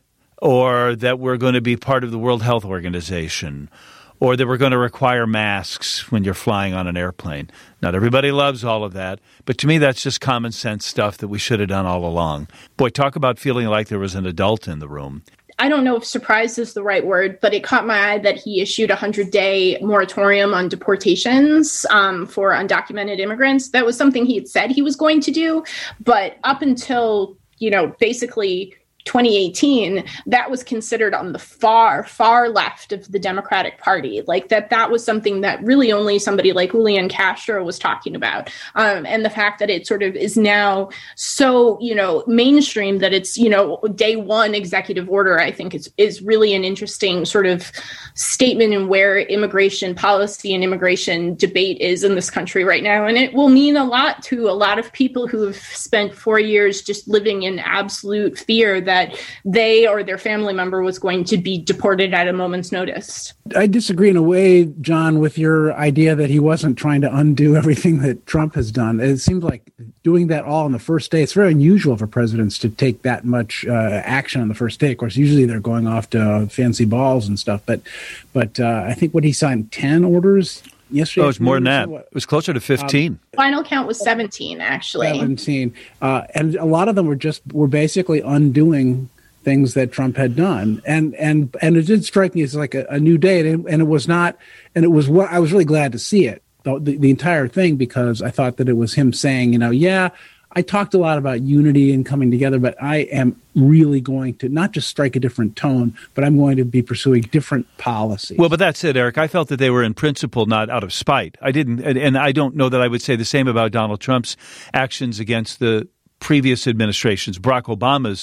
[SPEAKER 1] or that we're going to be part of the World Health Organization, or that we're going to require masks when you're flying on an airplane. Not everybody loves all of that, but to me that's just common sense stuff that we should have done all along. Boy, talk about feeling like there was an adult in the room.
[SPEAKER 2] I don't know if surprise is the right word, but it caught my eye that he issued a hundred-day moratorium on deportations um, for undocumented immigrants. That was something he had said he was going to do, but up until, you know, basically twenty eighteen, that was considered on the far, far left of the Democratic Party. Like that, that was something that really only somebody like Julian Castro was talking about. Um, and the fact that it sort of is now so, you know, mainstream that it's, you know, day one executive order, I think is, is really an interesting sort of statement in where immigration policy and immigration debate is in this country right now. And it will mean a lot to a lot of people who have spent four years just living in absolute fear that that they or their family member was going to be deported at a moment's notice.
[SPEAKER 4] I disagree in a way, John, with your idea that he wasn't trying to undo everything that Trump has done. It seems like doing that all on the first day, it's very unusual for presidents to take that much uh, action on the first day. Of course, usually they're going off to fancy balls and stuff. But but uh, I think what he signed ten orders yesterday.
[SPEAKER 1] Oh, it was more than that. It was closer to fifteen. Um,
[SPEAKER 2] Final count was seventeen, actually.
[SPEAKER 4] seventeen. Uh, and a lot of them were just were basically undoing things that Trump had done. And and and it did strike me as like a, a new day. And, and it was not, and it was what I was really glad to see it, the, the, the entire thing, because I thought that it was him saying, you know, yeah, I talked a lot about unity and coming together, but I am really going to not just strike a different tone, but I'm going to be pursuing different policies.
[SPEAKER 1] Well, but that's it, Eric. I felt that they were in principle, not out of spite. I didn't, and, and I don't know that I would say the same about Donald Trump's actions against the previous administrations. Barack Obama's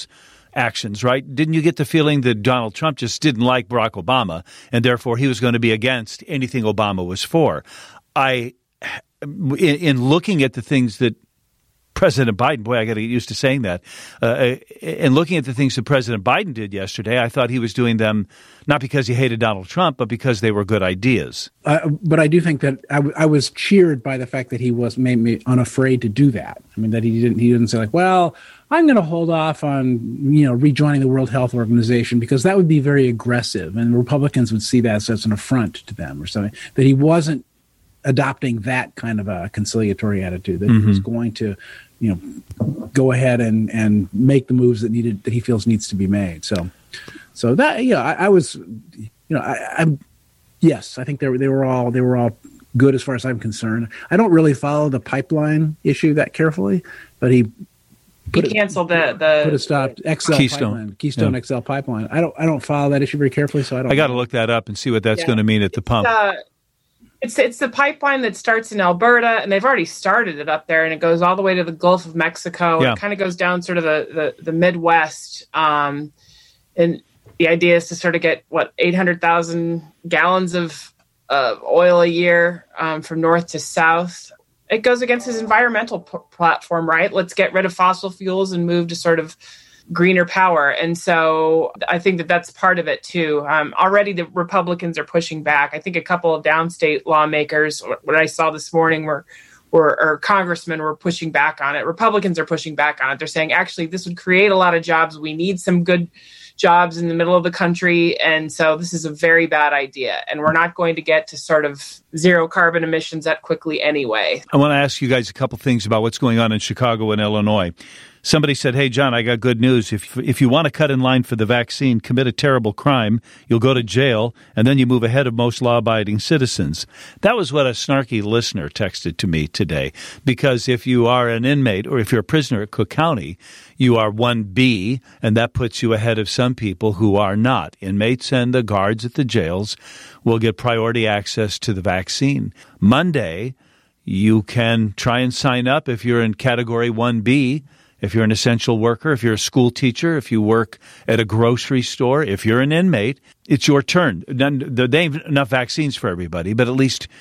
[SPEAKER 1] actions, right? Didn't you get the feeling that Donald Trump just didn't like Barack Obama, and therefore he was going to be against anything Obama was for? I, in, in looking at the things that President Biden, boy, I got to get used to saying that. Uh, and looking at the things that President Biden did yesterday, I thought he was doing them not because he hated Donald Trump, but because they were good ideas.
[SPEAKER 4] Uh, but I do think that I, w- I was cheered by the fact that he was made me unafraid to do that. I mean, that he didn't he didn't say like, well, I'm going to hold off on, you know, rejoining the World Health Organization because that would be very aggressive, and Republicans would see that as an affront to them or something. That he wasn't adopting that kind of a conciliatory attitude. That mm-hmm. he was going to, you know, go ahead and, and make the moves that needed that he feels needs to be made. So, so that yeah, I, I was, you know, I, I'm yes, I think they were they were all they were all good as far as I'm concerned. I don't really follow the pipeline issue that carefully, but he put
[SPEAKER 3] he canceled the the
[SPEAKER 4] put a stop X L
[SPEAKER 1] Keystone
[SPEAKER 4] pipeline, Keystone
[SPEAKER 1] yeah.
[SPEAKER 4] X L pipeline. I don't I don't follow that issue very carefully, so I don't.
[SPEAKER 1] I got to look that up and see what that's yeah. going to mean at the pump.
[SPEAKER 3] Uh, It's it's the pipeline that starts in Alberta, and they've already started it up there, and it goes all the way to the Gulf of Mexico.
[SPEAKER 1] Yeah.
[SPEAKER 3] It kind of goes down sort of the, the, the Midwest. Um, and the idea is to sort of get, what, eight hundred thousand gallons of uh, oil a year um, from north to south. It goes against his environmental p- platform, right? Let's get rid of fossil fuels and move to sort of greener power. And so I think that that's part of it too. Um, already the Republicans are pushing back. I think a couple of downstate lawmakers, what I saw this morning were, were or congressmen were pushing back on it. Republicans are pushing back on it. They're saying, actually, this would create a lot of jobs. We need some good jobs in the middle of the country. And so this is a very bad idea. And we're not going to get to sort of zero carbon emissions that quickly anyway.
[SPEAKER 1] I want to ask you guys a couple things about what's going on in Chicago and Illinois. Somebody said, hey, John, I got good news. If if you want to cut in line for the vaccine, commit a terrible crime, you'll go to jail, and then you move ahead of most law-abiding citizens. That was what a snarky listener texted to me today, because if you are an inmate or if you're a prisoner at Cook County, you are one B, and that puts you ahead of some people who are not. Inmates and the guards at the jails will get priority access to the vaccine. Monday, you can try and sign up if you're in Category one B, if you're an essential worker, if you're a school teacher, if you work at a grocery store, if you're an inmate, it's your turn. There ain't enough vaccines for everybody, but at least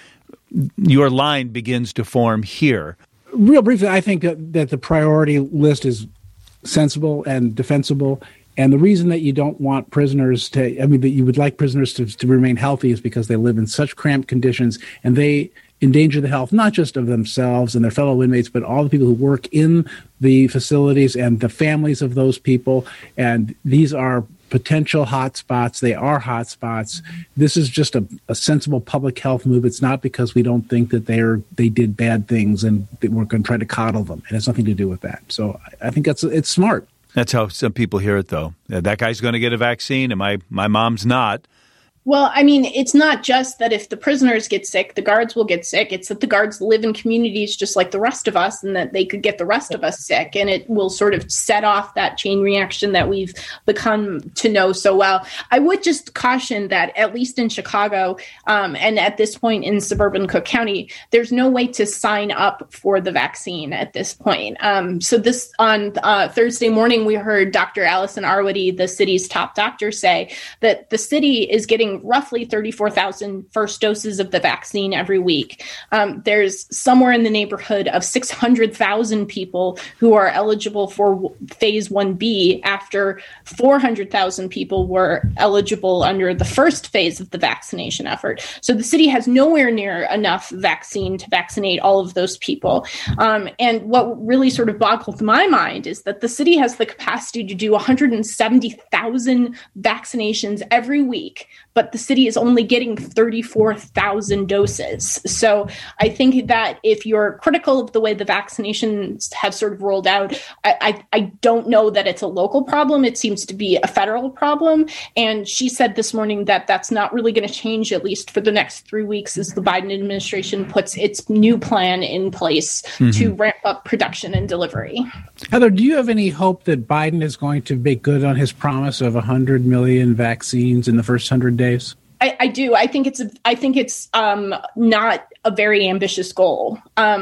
[SPEAKER 1] your line begins to form here.
[SPEAKER 4] Real briefly, I think that, that the priority list is sensible and defensible. And the reason that you don't want prisoners to, I mean, that you would like prisoners to, to remain healthy is because they live in such cramped conditions, and they endanger the health not just of themselves and their fellow inmates, but all the people who work in the facilities and the families of those people. And these are potential hot spots. They are hot spots. This is just a, a sensible public health move. It's not because we don't think that they're they did bad things and that we're going to try to coddle them. It has nothing to do with that. So I, I think that's it's smart.
[SPEAKER 1] That's how some people hear it, though. That guy's going to get a vaccine, and my, my mom's not.
[SPEAKER 2] Well, I mean, it's not just that if the prisoners get sick, the guards will get sick. It's that the guards live in communities just like the rest of us, and that they could get the rest of us sick. And it will sort of set off that chain reaction that we've become to know so well. I would just caution that at least in Chicago, um, and at this point in suburban Cook County, there's no way to sign up for the vaccine at this point. Um, so this on uh, Thursday morning, we heard Doctor Allison Arwady, the city's top doctor, say that the city is getting roughly thirty-four thousand first doses of the vaccine every week. Um, there's somewhere in the neighborhood of six hundred thousand people who are eligible for phase one B after four hundred thousand people were eligible under the first phase of the vaccination effort. So the city has nowhere near enough vaccine to vaccinate all of those people. Um, and what really sort of boggled my mind is that the city has the capacity to do one hundred seventy thousand vaccinations every week, but the city is only getting thirty-four thousand doses. So I think that if you're critical of the way the vaccinations have sort of rolled out, I, I, I don't know that it's a local problem. It seems to be a federal problem. And she said this morning that that's not really going to change, at least for the next three weeks, as the Biden administration puts its new plan in place mm-hmm. to ramp up production and delivery.
[SPEAKER 4] Heather, do you have any hope that Biden is going to make good on his promise of one hundred million vaccines in the first one hundred days?
[SPEAKER 2] I, I do. I think it's a, I think it's um, not a very ambitious goal. Um,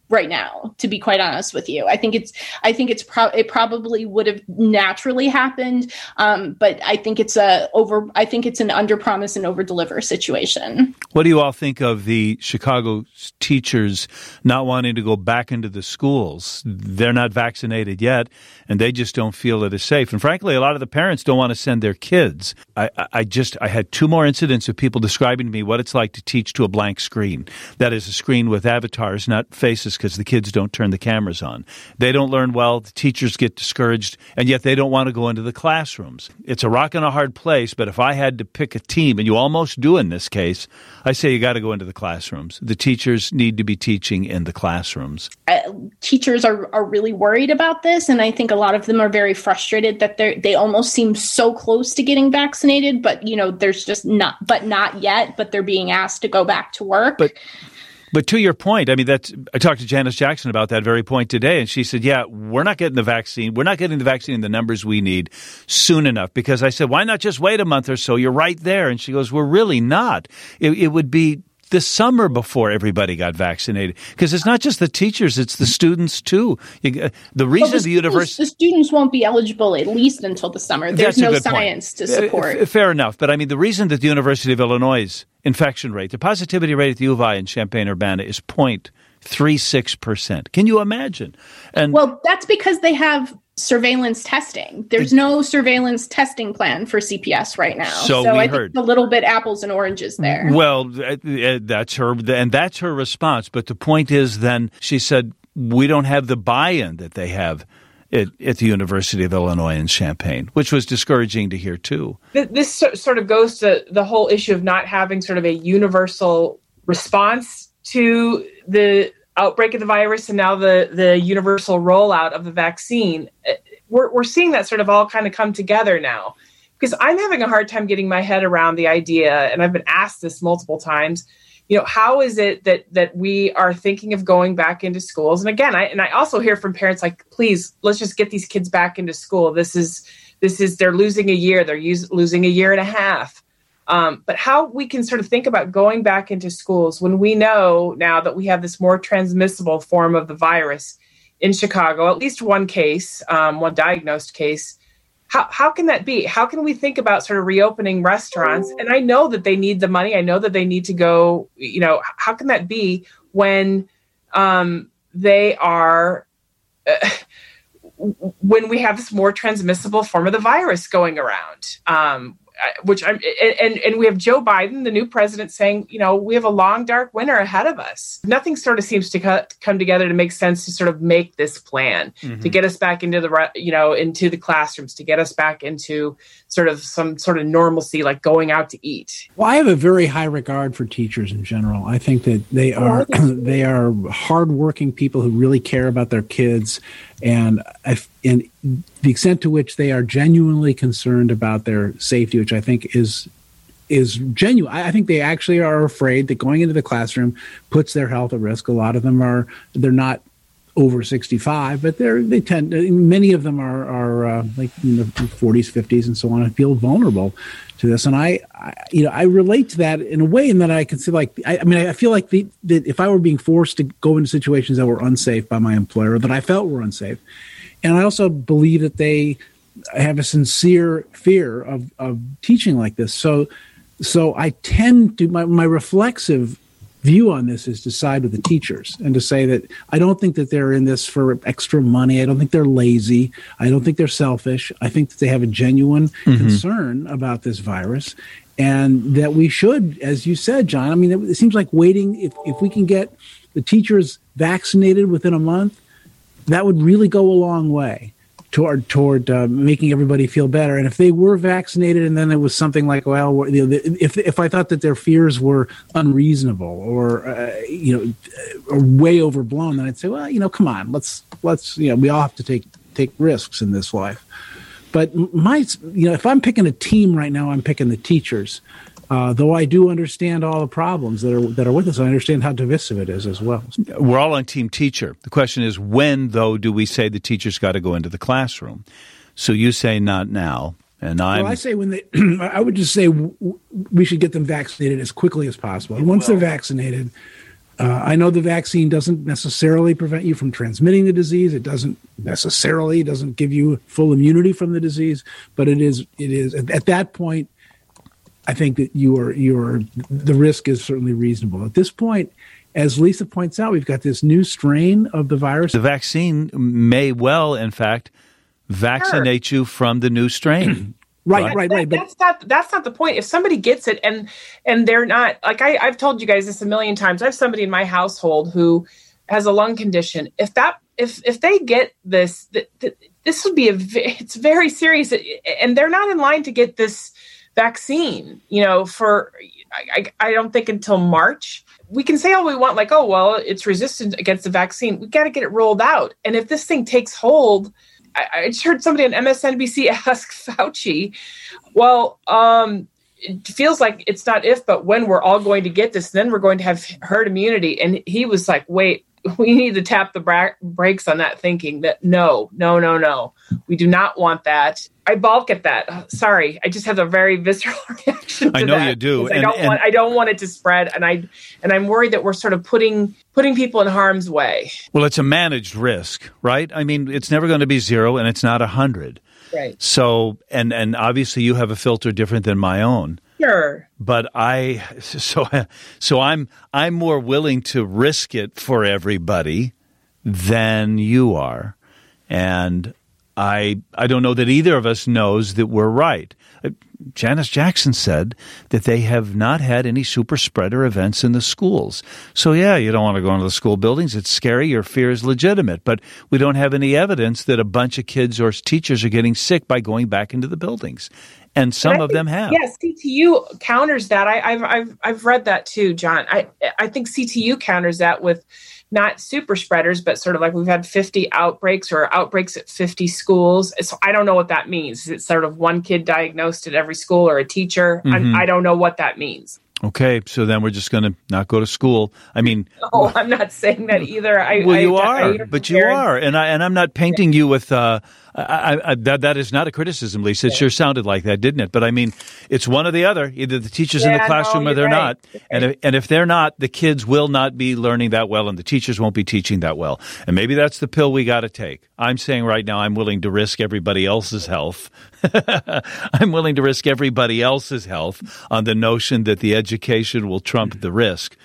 [SPEAKER 2] right now, to be quite honest with you. I think it's, I think it's pro- it probably would have naturally happened. Um, but I think it's a over, I think it's an under promise and over deliver situation.
[SPEAKER 1] What do you all think of the Chicago teachers not wanting to go back into the schools? They're not vaccinated yet, and they just don't feel it is safe. And frankly, a lot of the parents don't want to send their kids. I, I just, I had two more incidents of people describing to me what it's like to teach to a blank screen. That is a screen with avatars, not faces, because the kids don't turn the cameras on. They don't learn well. The teachers get discouraged, and yet they don't want to go into the classrooms. It's a rock and a hard place, but if I had to pick a team, and you almost do in this case, I say you got to go into the classrooms. The teachers need to be teaching in the classrooms.
[SPEAKER 2] Uh, teachers are, are really worried about this, and I think a lot of them are very frustrated that they they almost seem so close to getting vaccinated, but, you know, there's just not, but not yet, but they're being asked to go back to work.
[SPEAKER 1] But But to your point, I mean, that's, I talked to Janice Jackson about that very point today, and she said, yeah, we're not getting the vaccine. We're not getting the vaccine in the numbers we need soon enough. Because I said, why not just wait a month or so? You're right there. And she goes, we're really not. It, it would be the summer before everybody got vaccinated. Because it's not just the teachers, it's the students too. You, the reason
[SPEAKER 2] well, the
[SPEAKER 1] the university...
[SPEAKER 2] The students won't be eligible at least until the summer. There's no science
[SPEAKER 1] point.
[SPEAKER 2] to support.
[SPEAKER 1] Uh, fair enough. But I mean, the reason that the University of Illinois' infection rate, the positivity rate at the U of I in Champaign-Urbana is zero point three six percent. Can you imagine? And
[SPEAKER 2] well, that's because they have surveillance testing. There's no surveillance testing plan for C P S right now.
[SPEAKER 1] So,
[SPEAKER 2] so
[SPEAKER 1] we
[SPEAKER 2] I
[SPEAKER 1] heard.
[SPEAKER 2] think a little bit apples and oranges there.
[SPEAKER 1] Well, that's her, and that's her response. But the point is then, she said, we don't have the buy-in that they have at, at the University of Illinois in Champaign, which was discouraging to hear too.
[SPEAKER 3] This sort of goes to the whole issue of not having sort of a universal response to the outbreak of the virus and now the, the universal rollout of the vaccine. We're, we're seeing that sort of all kind of come together now, because I'm having a hard time getting my head around the idea, and I've been asked this multiple times, you know, how is it that that we are thinking of going back into schools? And again, I and I also hear from parents like, please, let's just get these kids back into school. This is this is they're losing a year, they're use, losing a year and a half. Um, but how we can sort of think about going back into schools when we know now that we have this more transmissible form of the virus in Chicago, at least one case, um, one diagnosed case. How how can that be? How can we think about sort of reopening restaurants? And I know that they need the money. I know that they need to go, you know, how can that be when um, they are, uh, when we have this more transmissible form of the virus going around? Um, which I'm, and, and we have Joe Biden, the new president, saying, you know, we have a long, dark winter ahead of us. Nothing sort of seems to co- come together to make sense to sort of make this plan, mm-hmm. to get us back into the, you know, into the classrooms, to get us back into sort of some sort of normalcy, like going out to eat.
[SPEAKER 4] Well, I have a very high regard for teachers in general. I think that they are, they are hardworking people who really care about their kids. And I, and the extent to which they are genuinely concerned about their safety, which I think is is genuine. I, I think they actually are afraid that going into the classroom puts their health at risk. A lot of them are, they're not over sixty-five, but they're, they tend, many of them are, are uh, like in the forties, fifties, and so on, and feel vulnerable to this. And I, I, you know, I relate to that in a way in that I can see, like, I, I mean, I feel like the, that if I were being forced to go into situations that were unsafe by my employer, that I felt were unsafe. And I also believe that they have a sincere fear of, of teaching like this. So, so I tend to, my, my reflexive view on this is to side with the teachers and to say that I don't think that they're in this for extra money. I don't think they're lazy. I don't think they're selfish. I think that they have a genuine mm-hmm. concern about this virus, and that we should, as you said, John, I mean, it, it seems like waiting, if, if we can get the teachers vaccinated within a month, that would really go a long way toward toward uh, making everybody feel better. And if they were vaccinated and then it was something like, well, you know, if if I thought that their fears were unreasonable or uh, you know, or way overblown, then I'd say, well, you know, come on, let's let's you know, we all have to take take risks in this life. But my, you know, if I'm picking a team right now, I'm picking the teachers. Uh, though I do understand all the problems that are that are with us, I understand how divisive it is as well.
[SPEAKER 1] We're all on team teacher. The question is, when, though, do we say the teacher's got to go into the classroom? So you say not now, and I'm...
[SPEAKER 4] Well, I say when they... I would just say w- we should get them vaccinated as quickly as possible. And once they're vaccinated, Uh, I know the vaccine doesn't necessarily prevent you from transmitting the disease. It doesn't necessarily doesn't give you full immunity from the disease, but it is it is at, at that point, I think that you are you are the risk is certainly reasonable. At this point, as Lisa points out, we've got this new strain of the virus.
[SPEAKER 1] The vaccine may well, in fact, vaccinate sure. you from the new strain.
[SPEAKER 4] Right, right, right.
[SPEAKER 3] right.
[SPEAKER 4] But
[SPEAKER 3] that's not that's not the point. If somebody gets it and and they're not like I, I've told you guys this a million times. I have somebody in my household who has a lung condition. If that if if they get this, th- th- this would be a it's very serious, and they're not in line to get this vaccine. You know, for I, I don't think until March. We can say all we want, like, oh well, it's resistant against the vaccine. We got to get it rolled out, and if this thing takes hold. I just heard somebody on M S N B C ask Fauci, well, um, it feels like it's not if, but when we're all going to get this, then we're going to have herd immunity. And he was like, wait, we need to tap the bra- brakes on that thinking that no, no, no, no, we do not want that. I balk at that. Sorry, I just have a very visceral reaction to
[SPEAKER 1] I know
[SPEAKER 3] that,
[SPEAKER 1] you do.
[SPEAKER 3] I
[SPEAKER 1] and,
[SPEAKER 3] don't
[SPEAKER 1] and,
[SPEAKER 3] want I don't want it to spread, and I and I'm worried that we're sort of putting putting people in harm's way.
[SPEAKER 1] Well, it's a managed risk, right? I mean, it's never going to be zero, and it's not a hundred.
[SPEAKER 3] Right.
[SPEAKER 1] So, and and obviously, you have a filter different than my own.
[SPEAKER 3] Sure.
[SPEAKER 1] But I, so so I'm I'm more willing to risk it for everybody than you are, and. I I don't know that either of us knows that we're right. Uh, Janice Jackson said that they have not had any super spreader events in the schools. So, yeah, you don't want to go into the school buildings. It's scary. Your fear is legitimate. But we don't have any evidence that a bunch of kids or teachers are getting sick by going back into the buildings. And some of
[SPEAKER 3] think,
[SPEAKER 1] them have.
[SPEAKER 3] Yes, C T U counters that. I, I've I've I've read that too, John. I I think C T U counters that with not super spreaders, but sort of like we've had fifty outbreaks or outbreaks at fifty schools. So I don't know what that means. Is it sort of one kid diagnosed at every school or a teacher?
[SPEAKER 1] Mm-hmm.
[SPEAKER 3] I don't know what that means.
[SPEAKER 1] Okay, so then we're just going to not go to school. I mean,
[SPEAKER 3] oh, I'm not saying that either. I,
[SPEAKER 1] well, you
[SPEAKER 3] I,
[SPEAKER 1] are,
[SPEAKER 3] I,
[SPEAKER 1] but you are, and I and I'm not painting you with. Uh, I, I, that that is not a criticism, Lisa. It sure sounded like that, didn't it? But I mean, it's one or the other. Either the teachers
[SPEAKER 3] yeah,
[SPEAKER 1] in the classroom
[SPEAKER 3] no,
[SPEAKER 1] or they're
[SPEAKER 3] right.
[SPEAKER 1] not.
[SPEAKER 3] Right.
[SPEAKER 1] And if, and if they're not, the kids will not be learning that well, and the teachers won't be teaching that well. And maybe that's the pill we got to take. I'm saying right now, I'm willing to risk everybody else's health. I'm willing to risk everybody else's health on the notion that the education will trump the risk.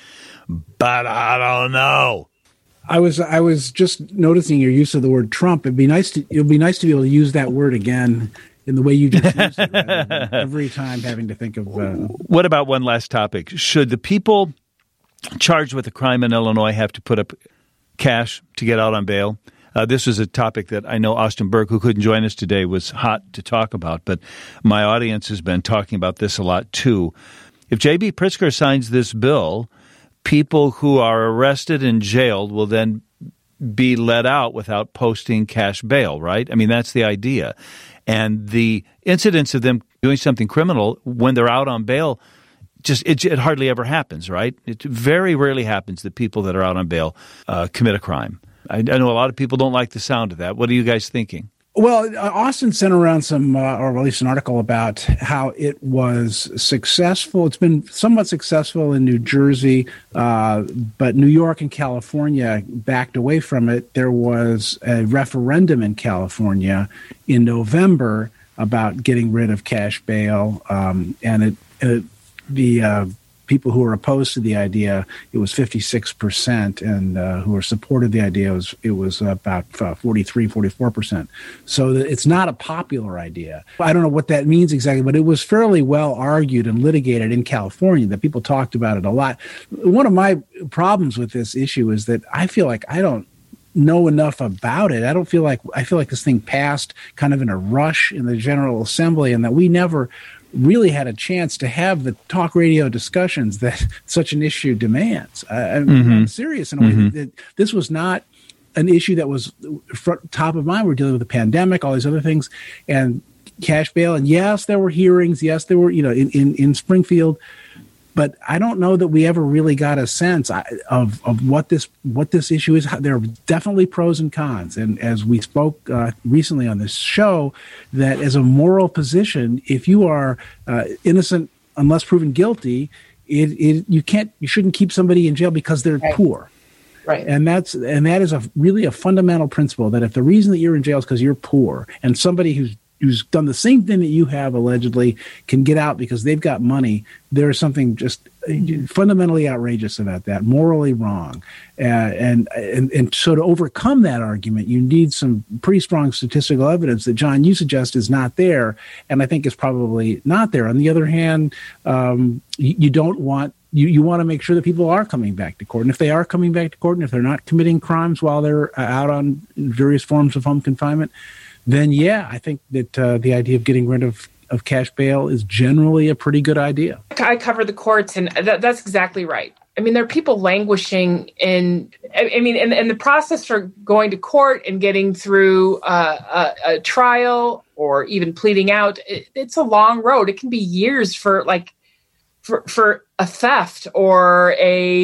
[SPEAKER 1] But I don't know.
[SPEAKER 4] I was I was just noticing your use of the word Trump. It'd be nice to it would be nice to be able to use that word again in the way you just used it, rather than every time having to think of. Uh,
[SPEAKER 1] what about one last topic? Should the people charged with a crime in Illinois have to put up cash to get out on bail? Uh, this is a topic that I know Austin Burke, who couldn't join us today, was hot to talk about, but my audience has been talking about this a lot too. If J B. Pritzker signs this bill, people who are arrested and jailed will then be let out without posting cash bail, right? I mean, that's the idea. And the incidence of them doing something criminal when they're out on bail, just it, it hardly ever happens, right? It very rarely happens that people that are out on bail uh, commit a crime. I, I know a lot of people don't like the sound of that. What are you guys thinking?
[SPEAKER 4] Well, Austin sent around some, uh, or released an article about how it was successful. It's been somewhat successful in New Jersey, uh, but New York and California backed away from it. There was a referendum in California in November about getting rid of cash bail, um, and it, it the uh, people who were opposed to the idea, it was fifty-six percent, and uh, who were supported the idea, it was, it was about uh, forty-three, forty-four percent. So the, it's not a popular idea. I don't know what that means exactly, but it was fairly well argued and litigated in California, that people talked about it a lot. One of my problems with this issue is that I feel like I don't know enough about it. I don't feel like, I feel like this thing passed kind of in a rush in the General Assembly, and that we never really had a chance to have the talk radio discussions that such an issue demands. Uh, I'm,
[SPEAKER 1] mm-hmm.
[SPEAKER 4] I'm serious in a way
[SPEAKER 1] mm-hmm.
[SPEAKER 4] that, that this was not an issue that was front, top of mind. We're dealing with the pandemic, all these other things, and cash bail. And yes, there were hearings. Yes, there were, you know, in, in, in Springfield. But I don't know that we ever really got a sense of, of what this what this issue is. There are definitely pros and cons. And as we spoke uh, recently on this show, that as a moral position, if you are uh, innocent unless proven guilty, it, it you can't you shouldn't keep somebody in jail because they're
[SPEAKER 3] right.
[SPEAKER 4] poor.
[SPEAKER 3] Right.
[SPEAKER 4] And that's and that is a really a fundamental principle that if the reason that you're in jail is because you're poor, and somebody who's who's done the same thing that you have allegedly can get out because they've got money, there's something just fundamentally outrageous about that, morally wrong. Uh, and, and and so to overcome that argument, you need some pretty strong statistical evidence that, John, you suggest is not there, and I think is probably not there. On the other hand, um, you, you don't want You, you want to make sure that people are coming back to court. And if they are coming back to court and if they're not committing crimes while they're out on various forms of home confinement, then, yeah, I think that uh, the idea of getting rid of, of cash bail is generally a pretty good idea.
[SPEAKER 3] I cover the courts, and that, that's exactly right. I mean, there are people languishing in, I, I mean, in, in the process for going to court and getting through uh, a, a trial or even pleading out. It, it's a long road. It can be years for like, For, for a theft or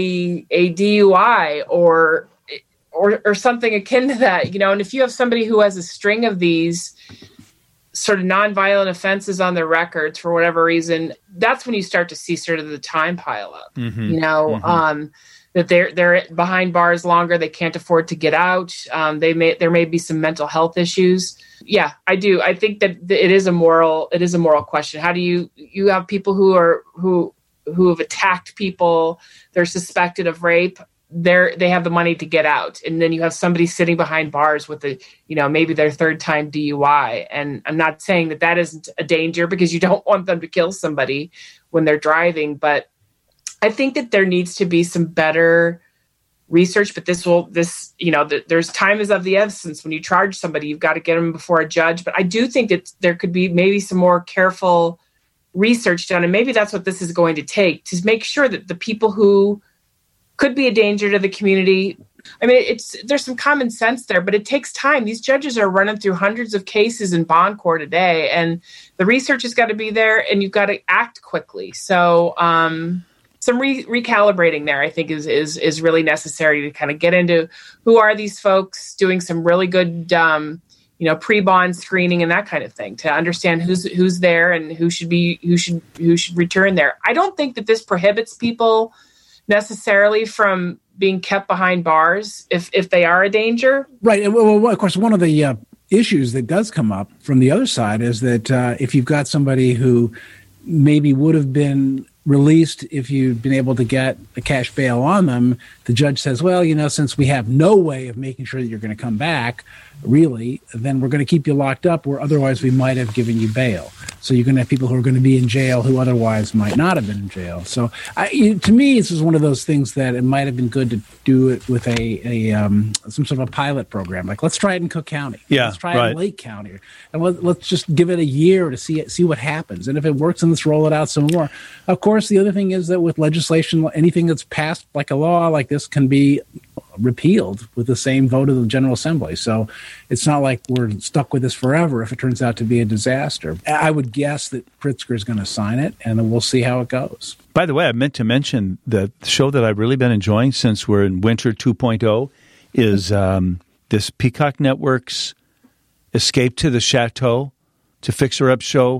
[SPEAKER 3] a a D U I or, or or something akin to that, you know. And if you have somebody who has a string of these sort of nonviolent offenses on their records for whatever reason, that's when you start to see sort of the time pile up. Mm-hmm. You know, mm-hmm. um, that they're they're behind bars longer, they can't afford to get out. Um, they may there may be some mental health issues. Yeah, I do. I think that it is a moral. It is a moral question. How do you you have people who are who who have attacked people? They're suspected of rape. They're they have the money to get out, and then you have somebody sitting behind bars with a you know maybe their third time D U I. And I'm not saying that that isn't a danger because you don't want them to kill somebody when they're driving, but I think that there needs to be some better research, but this will, this, you know, th- there's time is of the essence. When you charge somebody, you've got to get them before a judge. But I do think that there could be maybe some more careful research done. And maybe that's what this is going to take, to make sure that the people who could be a danger to the community, I mean, it's, there's some common sense there, but it takes time. These judges are running through hundreds of cases in bond court a day, and the research has got to be there, and you've got to act quickly. So, um, some re- recalibrating there, I think, is is is really necessary to kind of get into who are these folks, doing some really good, um, you know, pre-bond screening and that kind of thing to understand who's who's there and who should be who should who should return there. I don't think that this prohibits people necessarily from being kept behind bars if if they are a danger.
[SPEAKER 4] Right. And well, of course, one of the uh, issues that does come up from the other side is that uh, if you've got somebody who maybe would have been released if you'd been able to get a cash bail on them, the judge says, well, you know, since we have no way of making sure that you're going to come back, really, then we're going to keep you locked up where otherwise we might have given you bail. So you're going to have people who are going to be in jail who otherwise might not have been in jail. So I, to me, this is one of those things that it might have been good to do it with a, a um, some sort of a pilot program. Like, let's try it in Cook County.
[SPEAKER 1] Yeah,
[SPEAKER 4] let's try
[SPEAKER 1] right.
[SPEAKER 4] it in Lake County. And let, let's just give it a year to see it, see what happens. And if it works, then let's roll it out some more. Of course, the other thing is that with legislation, anything that's passed like a law like this can be repealed with the same vote of the General Assembly. So it's not like we're stuck with this forever if it turns out to be a disaster. I would guess that Pritzker is going to sign it, and then we'll see how it goes.
[SPEAKER 1] By the way, I meant to mention the show that I've really been enjoying since we're in Winter two point oh is um, this Peacock Network's Escape to the Chateau. It's a fixer-up show.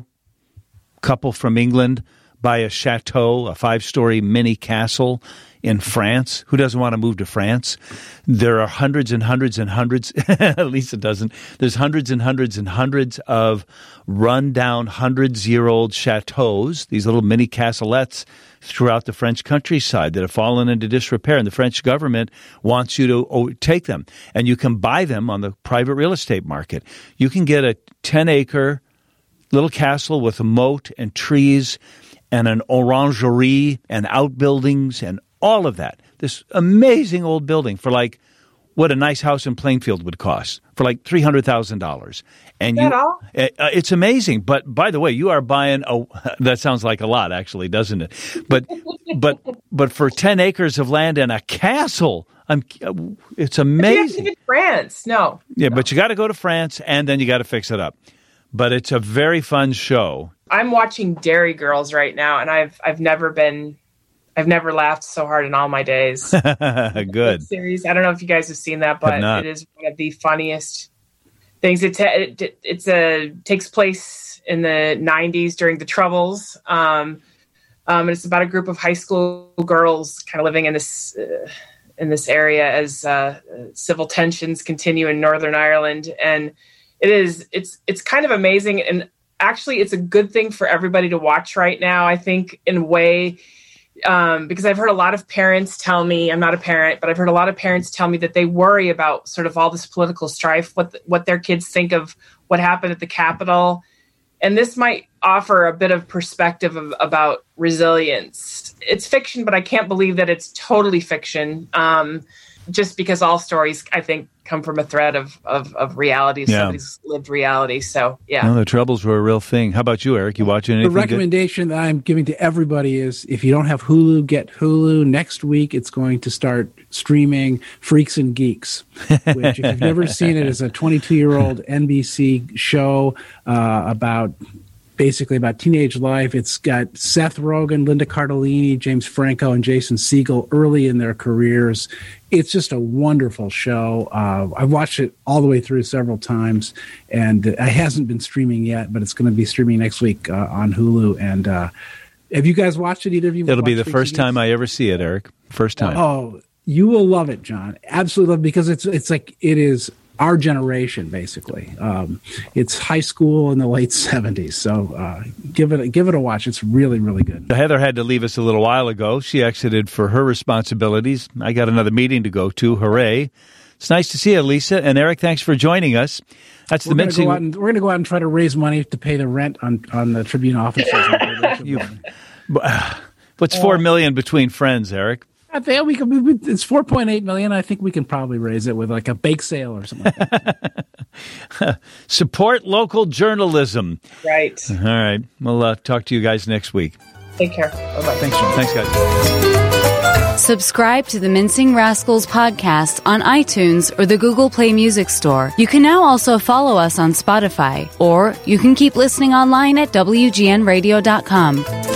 [SPEAKER 1] Couple from England buy a chateau, a five-story mini castle in France. Who doesn't want to move to France? There are hundreds and hundreds and hundreds, at least it doesn't. There's hundreds and hundreds and hundreds of run-down, hundreds-year-old chateaus, these little mini castlettes throughout the French countryside that have fallen into disrepair, and the French government wants you to oh, take them. And you can buy them on the private real estate market. You can get a ten-acre little castle with a moat and trees and an orangerie and outbuildings and all of that. This amazing old building for like what a nice house in Plainfield would cost, for like three hundred thousand dollars. And
[SPEAKER 3] Is
[SPEAKER 1] you,
[SPEAKER 3] that all?
[SPEAKER 1] Uh, it's amazing. But by the way, you are buying a, that sounds like a lot actually, doesn't it? But, but, but for ten acres of land and a castle, I'm, it's amazing.
[SPEAKER 3] You have to France. No.
[SPEAKER 1] Yeah,
[SPEAKER 3] no.
[SPEAKER 1] But you got to go to France and then you got to fix it up. But it's a very fun show.
[SPEAKER 3] I'm watching Dairy Girls right now, and I've I've never been, I've never laughed so hard in all my days.
[SPEAKER 1] Good
[SPEAKER 3] series. I don't know if you guys have seen that, but it is one of the funniest things. It, it it's a takes place in the nineties during the Troubles. Um, Um, and it's about a group of high school girls kind of living in this uh, in this area as uh, civil tensions continue in Northern Ireland. And it is it's it's kind of amazing. And actually, it's a good thing for everybody to watch right now, I think, in a way, um, because I've heard a lot of parents tell me, I'm not a parent, but I've heard a lot of parents tell me that they worry about sort of all this political strife, what the, what their kids think of what happened at the Capitol. And this might offer a bit of perspective of, about resilience. It's fiction, but I can't believe that it's totally fiction, um, just because all stories, I think, come from a thread of of, of reality,
[SPEAKER 1] Yeah.
[SPEAKER 3] somebody's lived reality. So, yeah.
[SPEAKER 1] No, the Troubles were a real thing. How about you, Eric? You watching anything
[SPEAKER 4] The recommendation that I'm giving to everybody is if you don't have Hulu, get Hulu. Next week, it's going to start streaming Freaks and Geeks, which, if you've never seen it, is a twenty-two-year-old N B C show uh, about basically about teenage life. It's got Seth Rogen, Linda Cardellini, James Franco, and Jason Segel early in their careers. It's just a wonderful show. Uh, I've watched it all the way through several times, and it hasn't been streaming yet, but it's going to be streaming next week uh, on Hulu. And uh, have you guys watched it? Either of you?
[SPEAKER 1] It'll be the
[SPEAKER 4] watched
[SPEAKER 1] first
[SPEAKER 4] Freaks and
[SPEAKER 1] time I ever see it, Eric. First time.
[SPEAKER 4] Oh, you will love it, John. Absolutely love it, because it's it's like it is our generation, basically. Um, it's high school in the late seventies. So uh, give it give it a watch. It's really, really good.
[SPEAKER 1] Heather had to leave us a little while ago. She exited for her responsibilities. I got another meeting to go to. Hooray. It's nice to see you, Lisa. And Eric, thanks for joining us. That's
[SPEAKER 4] we're
[SPEAKER 1] the
[SPEAKER 4] gonna
[SPEAKER 1] mixing.
[SPEAKER 4] Go out and, we're going to go out and try to raise money to pay the rent on, on the Tribune offices.
[SPEAKER 1] you, what's four million between friends, Eric?
[SPEAKER 4] I think we can. We, it's four point eight million. I think we can probably raise it with like a bake sale or something like that.
[SPEAKER 1] Support local journalism.
[SPEAKER 3] Right.
[SPEAKER 1] All right. We'll uh, talk to you guys next week.
[SPEAKER 3] Take care. Bye-bye.
[SPEAKER 1] Thanks, John. Thanks, guys.
[SPEAKER 12] Subscribe to the Mincing Rascals podcast on iTunes or the Google Play Music Store. You can now also follow us on Spotify, or you can keep listening online at W G N radio dot com.